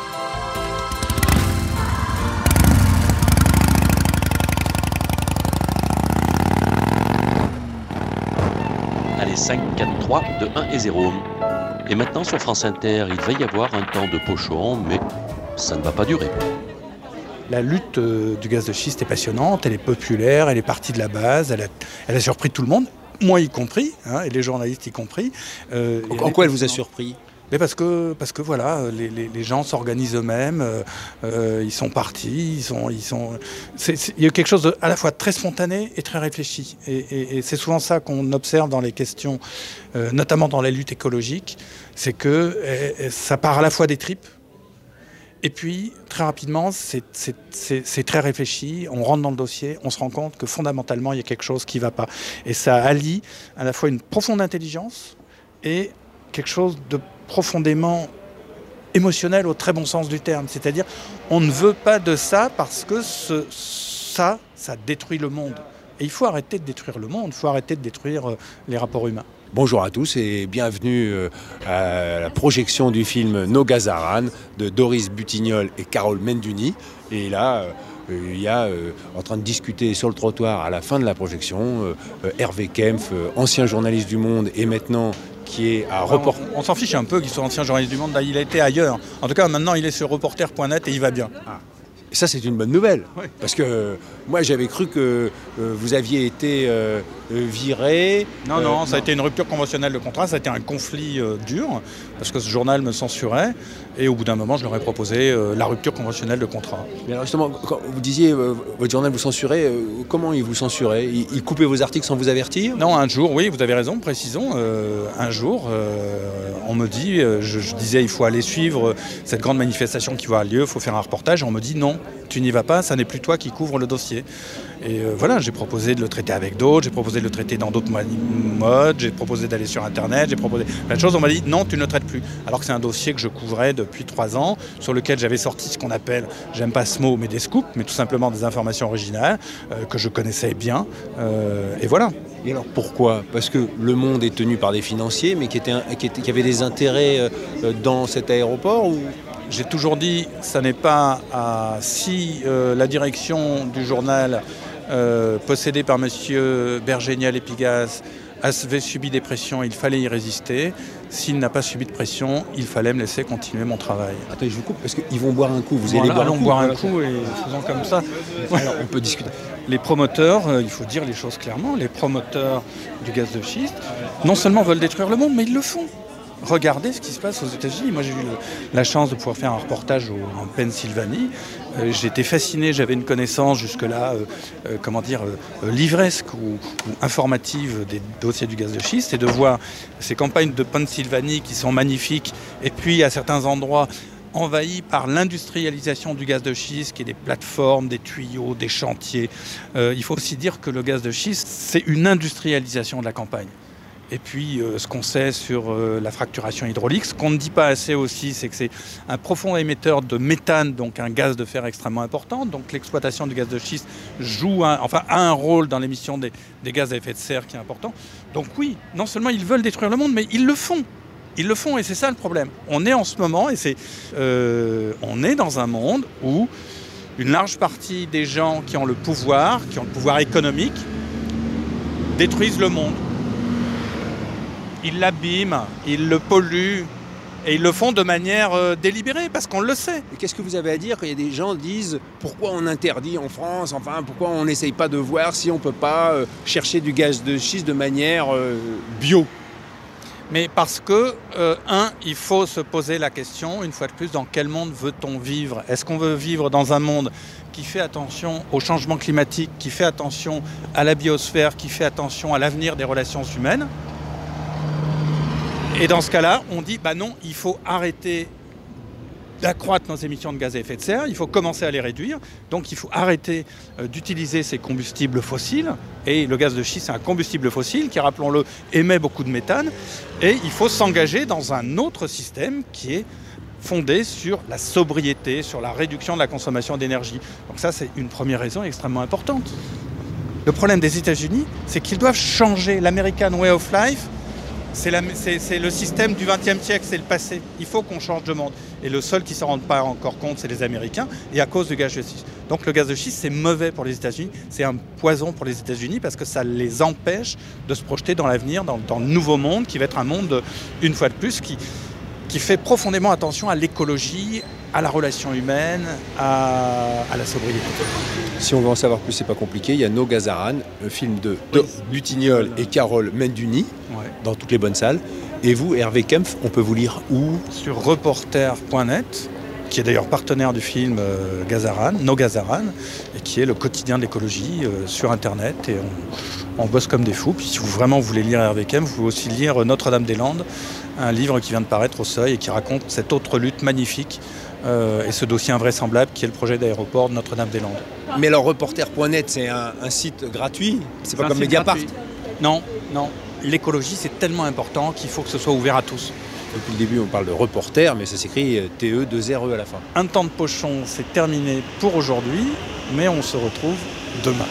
Allez, cinq, quatre, trois, deux, un et zéro. Et maintenant sur France Inter, il va y avoir un temps de pochon, mais ça ne va pas durer. La lutte euh, du gaz de schiste est passionnante, elle est populaire, elle est partie de la base, elle a, elle a surpris tout le monde, moi y compris, hein, et les journalistes y compris. Euh, en en quoi elle vous a surpris ? Mais parce que, parce que voilà, les, les, les gens s'organisent eux-mêmes, euh, euh, ils sont partis, ils sont, ils sont. C'est, c'est, il y a quelque chose de, à la fois très spontané et très réfléchi. Et, et, et c'est souvent ça qu'on observe dans les questions, euh, notamment dans la lutte écologique, c'est que et, ça part à la fois des tripes. Et puis, très rapidement, c'est, c'est, c'est, c'est très réfléchi, on rentre dans le dossier, on se rend compte que fondamentalement, il y a quelque chose qui ne va pas. Et ça allie à la fois une profonde intelligence et quelque chose de profondément émotionnel au très bon sens du terme. C'est-à-dire, on ne veut pas de ça parce que ce, ça, ça détruit le monde. Et il faut arrêter de détruire le monde, il faut arrêter de détruire les rapports humains. Bonjour à tous et bienvenue à la projection du film No Gazaran de Doris Butignol et Carole Menduni. Et là, il y a, en train de discuter sur le trottoir à la fin de la projection, Hervé Kempf, ancien journaliste du Monde et maintenant qui est à Reporter. On, on s'en fiche un peu qu'il soit ancien journaliste du Monde, il a été ailleurs. En tout cas, maintenant, il est sur reporter point net et il va bien. Ah. Et ça, c'est une bonne nouvelle. Oui. Parce que euh, moi, j'avais cru que euh, vous aviez été euh, viré. Non, euh, non, ça non. a été une rupture conventionnelle de contrat. Ça a été un conflit euh, dur, parce que ce journal me censurait. Et au bout d'un moment, je leur ai proposé euh, la rupture conventionnelle de contrat. Mais alors justement, quand vous disiez euh, votre journal vous censurait, euh, comment il vous censurait ? il, il coupait vos articles sans vous avertir ? Non, un jour, oui, vous avez raison, précisons. Euh, un jour, euh, on me dit, euh, je, je disais, il faut aller suivre cette grande manifestation qui va avoir lieu, il faut faire un reportage. Et on me dit, non, tu n'y vas pas, ça n'est plus toi qui couvre le dossier. Et euh, voilà, j'ai proposé de le traiter avec d'autres, j'ai proposé de le traiter dans d'autres modes, j'ai proposé d'aller sur Internet, j'ai proposé plein de choses. On m'a dit, non, tu ne le traites plus. Alors que c'est un dossier que je couvrais depuis trois ans, sur lequel j'avais sorti ce qu'on appelle, j'aime pas ce mot, mais des scoops, mais tout simplement des informations originales, euh, que je connaissais bien. Euh, et voilà. Et alors pourquoi ? Parce que Le Monde est tenu par des financiers, mais qui, étaient, qui, étaient, qui avaient des intérêts euh, dans cet aéroport ou... J'ai toujours dit, ça n'est pas à... Si euh, la direction du journal euh, possédée par M. Bergenial et Pigasse avait subi des pressions, il fallait y résister. S'il n'a pas subi de pression, il fallait me laisser continuer mon travail. Attendez, je vous coupe parce qu'ils vont boire un coup. Vous voilà, allez boire allons un coup. boire un coup et faisons comme ça. Alors, on peut discuter. Les promoteurs, euh, il faut dire les choses clairement, les promoteurs du gaz de schiste, non seulement veulent détruire le monde, mais ils le font. Regardez ce qui se passe aux États-Unis. Moi, j'ai eu le, la chance de pouvoir faire un reportage au, en Pennsylvanie. Euh, j'ai été fasciné, j'avais une connaissance jusque-là, euh, euh, comment dire, euh, livresque ou, ou informative des dossiers du gaz de schiste, et de voir ces campagnes de Pennsylvanie qui sont magnifiques, et puis à certains endroits envahis par l'industrialisation du gaz de schiste, qui est des plateformes, des tuyaux, des chantiers. Euh, il faut aussi dire que le gaz de schiste, c'est une industrialisation de la campagne. Et puis, euh, ce qu'on sait sur euh, la fracturation hydraulique, ce qu'on ne dit pas assez aussi, c'est que c'est un profond émetteur de méthane, donc un gaz de fer extrêmement important. Donc, l'exploitation du gaz de schiste joue un, enfin, a un rôle dans l'émission des, des gaz à effet de serre qui est important. Donc oui, non seulement ils veulent détruire le monde, mais ils le font. Ils le font et c'est ça le problème. On est en ce moment, et c'est, euh, on est dans un monde où une large partie des gens qui ont le pouvoir, qui ont le pouvoir économique, détruisent le monde. Ils l'abîment, ils le polluent, et ils le font de manière euh, délibérée, parce qu'on le sait. Et qu'est-ce que vous avez à dire quand il y a des gens qui disent « Pourquoi on interdit en France ? Enfin, pourquoi on n'essaye pas de voir si on ne peut pas euh, chercher du gaz de schiste de manière euh, bio ?» Mais parce que, euh, un, il faut se poser la question, une fois de plus, dans quel monde veut-on vivre ? Est-ce qu'on veut vivre dans un monde qui fait attention au changement climatique, qui fait attention à la biosphère, qui fait attention à l'avenir des relations humaines ? Et dans ce cas-là, on dit, bah non, il faut arrêter d'accroître nos émissions de gaz à effet de serre, il faut commencer à les réduire, donc il faut arrêter euh, d'utiliser ces combustibles fossiles, et le gaz de schiste c'est un combustible fossile qui, rappelons-le, émet beaucoup de méthane, et il faut s'engager dans un autre système qui est fondé sur la sobriété, sur la réduction de la consommation d'énergie. Donc ça, c'est une première raison extrêmement importante. Le problème des États-Unis, c'est qu'ils doivent changer l'American Way of Life. C'est, la, c'est, c'est le système du vingtième siècle, c'est le passé. Il faut qu'on change de monde. Et le seul qui ne s'en rend pas encore compte, c'est les Américains, et à cause du gaz de schiste. Donc le gaz de schiste, c'est mauvais pour les États-Unis, c'est un poison pour les États-Unis parce que ça les empêche de se projeter dans l'avenir, dans, dans le nouveau monde, qui va être un monde, une fois de plus, qui, qui fait profondément attention à l'écologie, à la relation humaine, à, à la sobriété. Si on veut en savoir plus, c'est pas compliqué. Il y a No Gaz Aran, le film de oui. Butignolles et Carole Menduni, ouais. dans toutes les bonnes salles. Et vous, Hervé Kempf, on peut vous lire où ? Sur reporter point net, qui est d'ailleurs partenaire du film euh, Gaz Aran, No Gaz Aran, et qui est le quotidien de l'écologie euh, sur Internet. Et on, on bosse comme des fous. Puis si vous vraiment voulez lire Hervé Kempf, vous pouvez aussi lire Notre-Dame-des-Landes, un livre qui vient de paraître au Seuil et qui raconte cette autre lutte magnifique euh, et ce dossier invraisemblable qui est le projet d'aéroport de Notre-Dame-des-Landes. Mais alors reporter point net, c'est un, un site gratuit ? C'est pas c'est comme Mediapart ? Non, non. L'écologie, c'est tellement important qu'il faut que ce soit ouvert à tous. Depuis le début, on parle de reporter, mais ça s'écrit T E deux R E à la fin. Un temps de pochon, c'est terminé pour aujourd'hui, mais on se retrouve demain.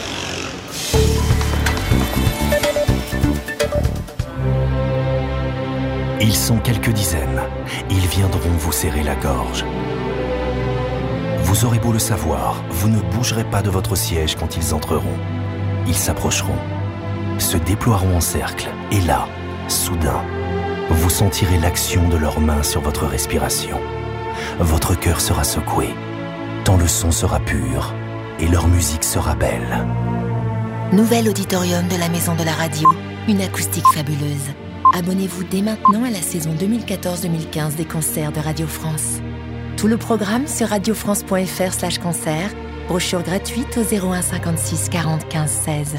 Ils sont quelques dizaines. Ils viendront vous serrer la gorge. Vous aurez beau le savoir, vous ne bougerez pas de votre siège quand ils entreront. Ils s'approcheront, se déploieront en cercle, et là, soudain, vous sentirez l'action de leurs mains sur votre respiration. Votre cœur sera secoué, tant le son sera pur, et leur musique sera belle. Nouvel auditorium de la Maison de la Radio, une acoustique fabuleuse. Abonnez-vous dès maintenant à la saison deux mille quatorze deux mille quinze des concerts de Radio France. Tout le programme sur radiofrance point f r slash concert, brochure gratuite au zéro un cinquante-six quarante quinze seize.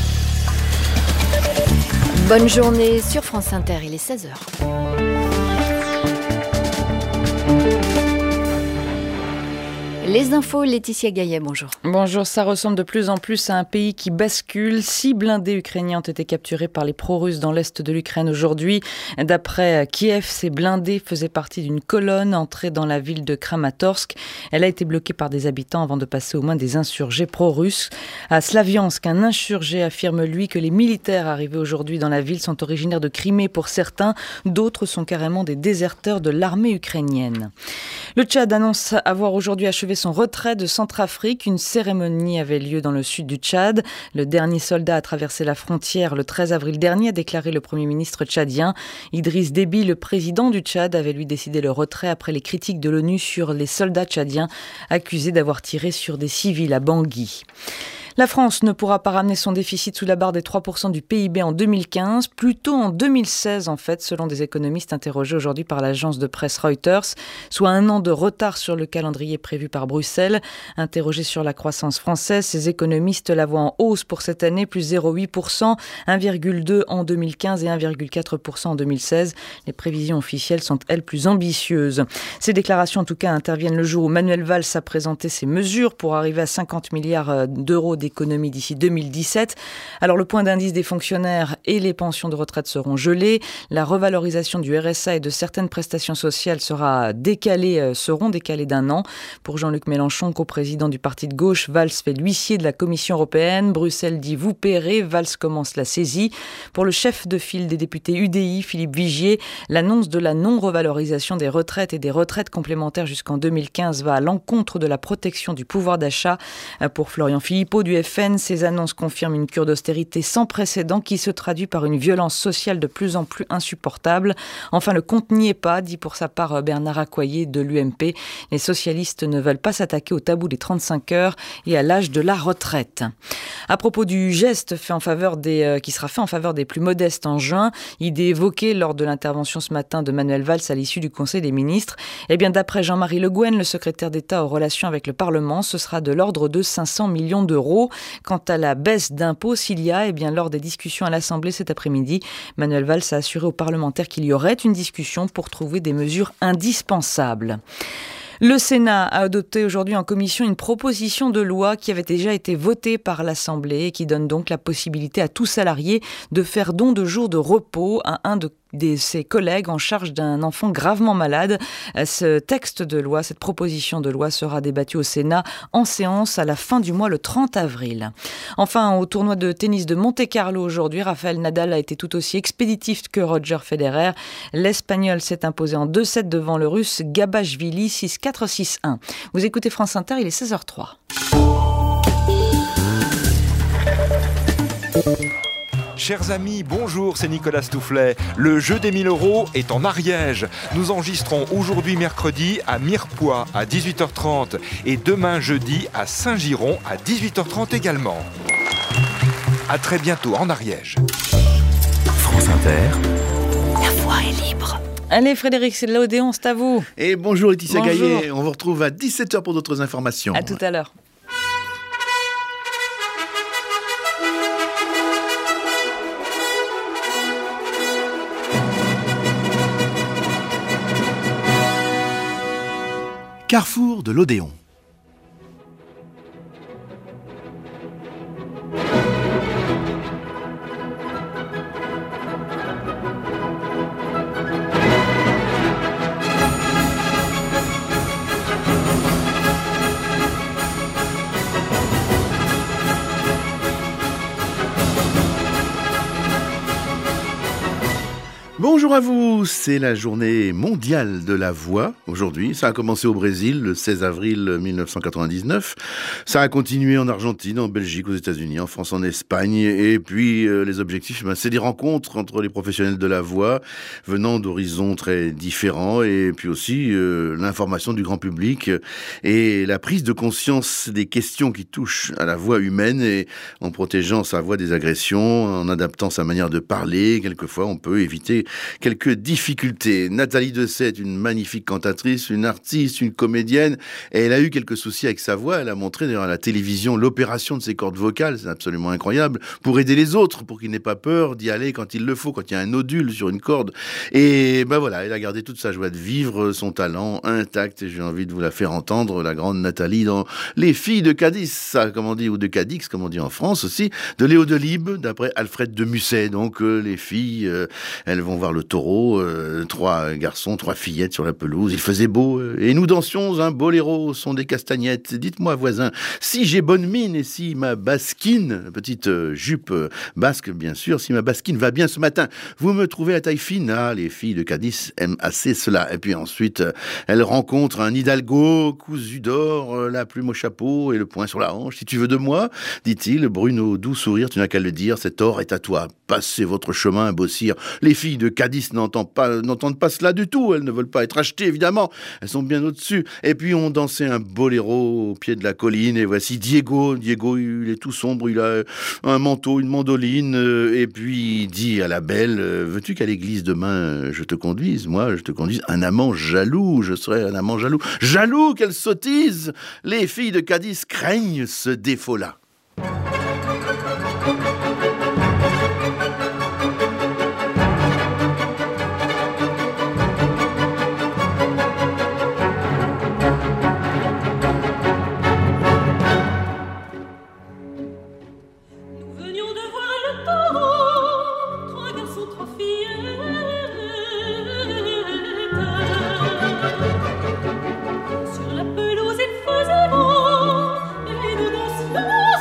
Bonne journée sur France Inter, il est seize heures. Les infos, Laetitia Gaillet, bonjour. Bonjour, ça ressemble de plus en plus à un pays qui bascule. Six blindés ukrainiens ont été capturés par les pro-russes dans l'est de l'Ukraine aujourd'hui. D'après Kiev, ces blindés faisaient partie d'une colonne entrée dans la ville de Kramatorsk. Elle a été bloquée par des habitants avant de passer aux mains des insurgés pro-russes. À Slaviansk, un insurgé affirme, lui, que les militaires arrivés aujourd'hui dans la ville sont originaires de Crimée pour certains. D'autres sont carrément des déserteurs de l'armée ukrainienne. Le Tchad annonce avoir aujourd'hui achevé son retrait de Centrafrique. Une cérémonie avait lieu dans le sud du Tchad. Le dernier soldat a traversé la frontière le treize avril dernier, a déclaré le Premier ministre tchadien. Idriss Déby, le président du Tchad, avait lui décidé le retrait après les critiques de l'ONU sur les soldats tchadiens accusés d'avoir tiré sur des civils à Bangui. La France ne pourra pas ramener son déficit sous la barre des trois pour cent du P I B en deux mille quinze, plutôt en deux mille seize en fait, selon des économistes interrogés aujourd'hui par l'agence de presse Reuters, soit un an de retard sur le calendrier prévu par Bruxelles. Interrogés sur la croissance française, ces économistes la voient en hausse pour cette année, plus zéro virgule huit pour cent, un virgule deux pour cent en deux mille quinze et un virgule quatre pour cent en deux mille seize. Les prévisions officielles sont, elles, plus ambitieuses. Ces déclarations, en tout cas, interviennent le jour où Manuel Valls a présenté ses mesures pour arriver à cinquante milliards d'euros d'économie d'ici deux mille dix-sept. Alors le point d'indice des fonctionnaires et les pensions de retraite seront gelés. La revalorisation du R S A et de certaines prestations sociales sera décalée, seront décalées d'un an. Pour Jean-Luc Mélenchon, coprésident du parti de gauche, Valls fait l'huissier de la Commission européenne. Bruxelles dit vous paierez, Valls commence la saisie. Pour le chef de file des députés U D I, Philippe Vigier, l'annonce de la non-revalorisation des retraites et des retraites complémentaires jusqu'en deux mille quinze va à l'encontre de la protection du pouvoir d'achat. Pour Florian Philippot du F N, ces annonces confirment une cure d'austérité sans précédent qui se traduit par une violence sociale de plus en plus insupportable. Enfin, le compte n'y est pas, dit pour sa part Bernard Accoyer de l'U M P. Les socialistes ne veulent pas s'attaquer au tabou des trente-cinq heures et à l'âge de la retraite. À propos du geste fait en faveur des, euh, qui sera fait en faveur des plus modestes en juin, idée évoquée lors de l'intervention ce matin de Manuel Valls à l'issue du Conseil des ministres, eh bien d'après Jean-Marie Le Guen, le secrétaire d'État aux relations avec le Parlement, ce sera de l'ordre de cinq cents millions d'euros. Quant à la baisse d'impôts, s'il y a, eh bien lors des discussions à l'Assemblée cet après-midi, Manuel Valls a assuré aux parlementaires qu'il y aurait une discussion pour trouver des mesures indispensables. Le Sénat a adopté aujourd'hui en commission une proposition de loi qui avait déjà été votée par l'Assemblée et qui donne donc la possibilité à tout salarié de faire don de jours de repos à un de de ses collègues en charge d'un enfant gravement malade. Ce texte de loi, cette proposition de loi sera débattue au Sénat en séance à la fin du mois, le trente avril. Enfin, au tournoi de tennis de Monte-Carlo aujourd'hui, Rafael Nadal a été tout aussi expéditif que Roger Federer. L'Espagnol s'est imposé en deux sets devant le Russe Gabashvili six quatre six un. Vous écoutez France Inter, il est seize heures trois. Chers amis, bonjour, c'est Nicolas Stoufflet. Le jeu des mille euros est en Ariège. Nous enregistrons aujourd'hui mercredi à Mirepoix à dix-huit heures trente et demain jeudi à Saint-Giron à dix-huit heures trente également. À très bientôt en Ariège. France Inter. La voix est libre. Allez Frédéric, c'est de l'Odéon, c'est à vous. Et bonjour Laetitia Bonjour. Gaillet, on vous retrouve à dix-sept heures pour d'autres informations. À tout à l'heure. Carrefour de l'Odéon. Bonjour à vous, c'est la journée mondiale de la voix aujourd'hui. Ça a commencé au Brésil le seize avril mille neuf cent quatre-vingt-dix-neuf. Ça a continué en Argentine, en Belgique, aux États-Unis, en France, en Espagne. Et puis euh, les objectifs, ben, c'est des rencontres entre les professionnels de la voix venant d'horizons très différents et puis aussi euh, l'information du grand public et la prise de conscience des questions qui touchent à la voix humaine et en protégeant sa voix des agressions, en adaptant sa manière de parler. Quelquefois, on peut éviter quelques difficultés. Nathalie Dessay est une magnifique cantatrice, une artiste, une comédienne, et elle a eu quelques soucis avec sa voix. Elle a montré d'ailleurs à la télévision l'opération de ses cordes vocales, c'est absolument incroyable, pour aider les autres, pour qu'ils n'aient pas peur d'y aller quand il le faut, quand il y a un nodule sur une corde. Et ben voilà, elle a gardé toute sa joie de vivre, son talent intact, et j'ai envie de vous la faire entendre, la grande Nathalie, dans Les filles de Cadix, comme on dit, ou de Cadix, comme on dit en France aussi, de Léo Delibes, d'après Alfred de Musset. Donc euh, les filles, euh, elles vont voir le taureau, euh, trois garçons, trois fillettes sur la pelouse, il faisait beau, euh, et nous dansions un boléro au son des castagnettes. Dites-moi voisin, si j'ai bonne mine et si ma basquine, petite euh, jupe euh, basque bien sûr, si ma basquine va bien ce matin, vous me trouvez à taille fine. Ah, les filles de Cadix aiment assez cela. Et puis ensuite, euh, elles rencontrent un hidalgo cousu d'or, euh, la plume au chapeau et le poing sur la hanche. Si tu veux de moi, dit-il, Bruno, doux sourire, tu n'as qu'à le dire, cet or est à toi. Passez votre chemin, beau sire. Les filles de Cadix n'entendent pas, n'entendent pas cela du tout. Elles ne veulent pas être achetées, évidemment. Elles sont bien au-dessus. Et puis, on dansait un boléro au pied de la colline. Et voici Diego. Diego, il est tout sombre. Il a un manteau, une mandoline. Et puis, il dit à la belle, veux-tu qu'à l'église demain, je te conduise? Moi, je te conduise. Un amant jaloux. Je serai un amant jaloux. Jaloux, quelle sottise! Les filles de Cadix craignent ce défaut-là. Sur la pelouse, il faisait beau, et nous dansions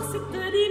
c'est te dire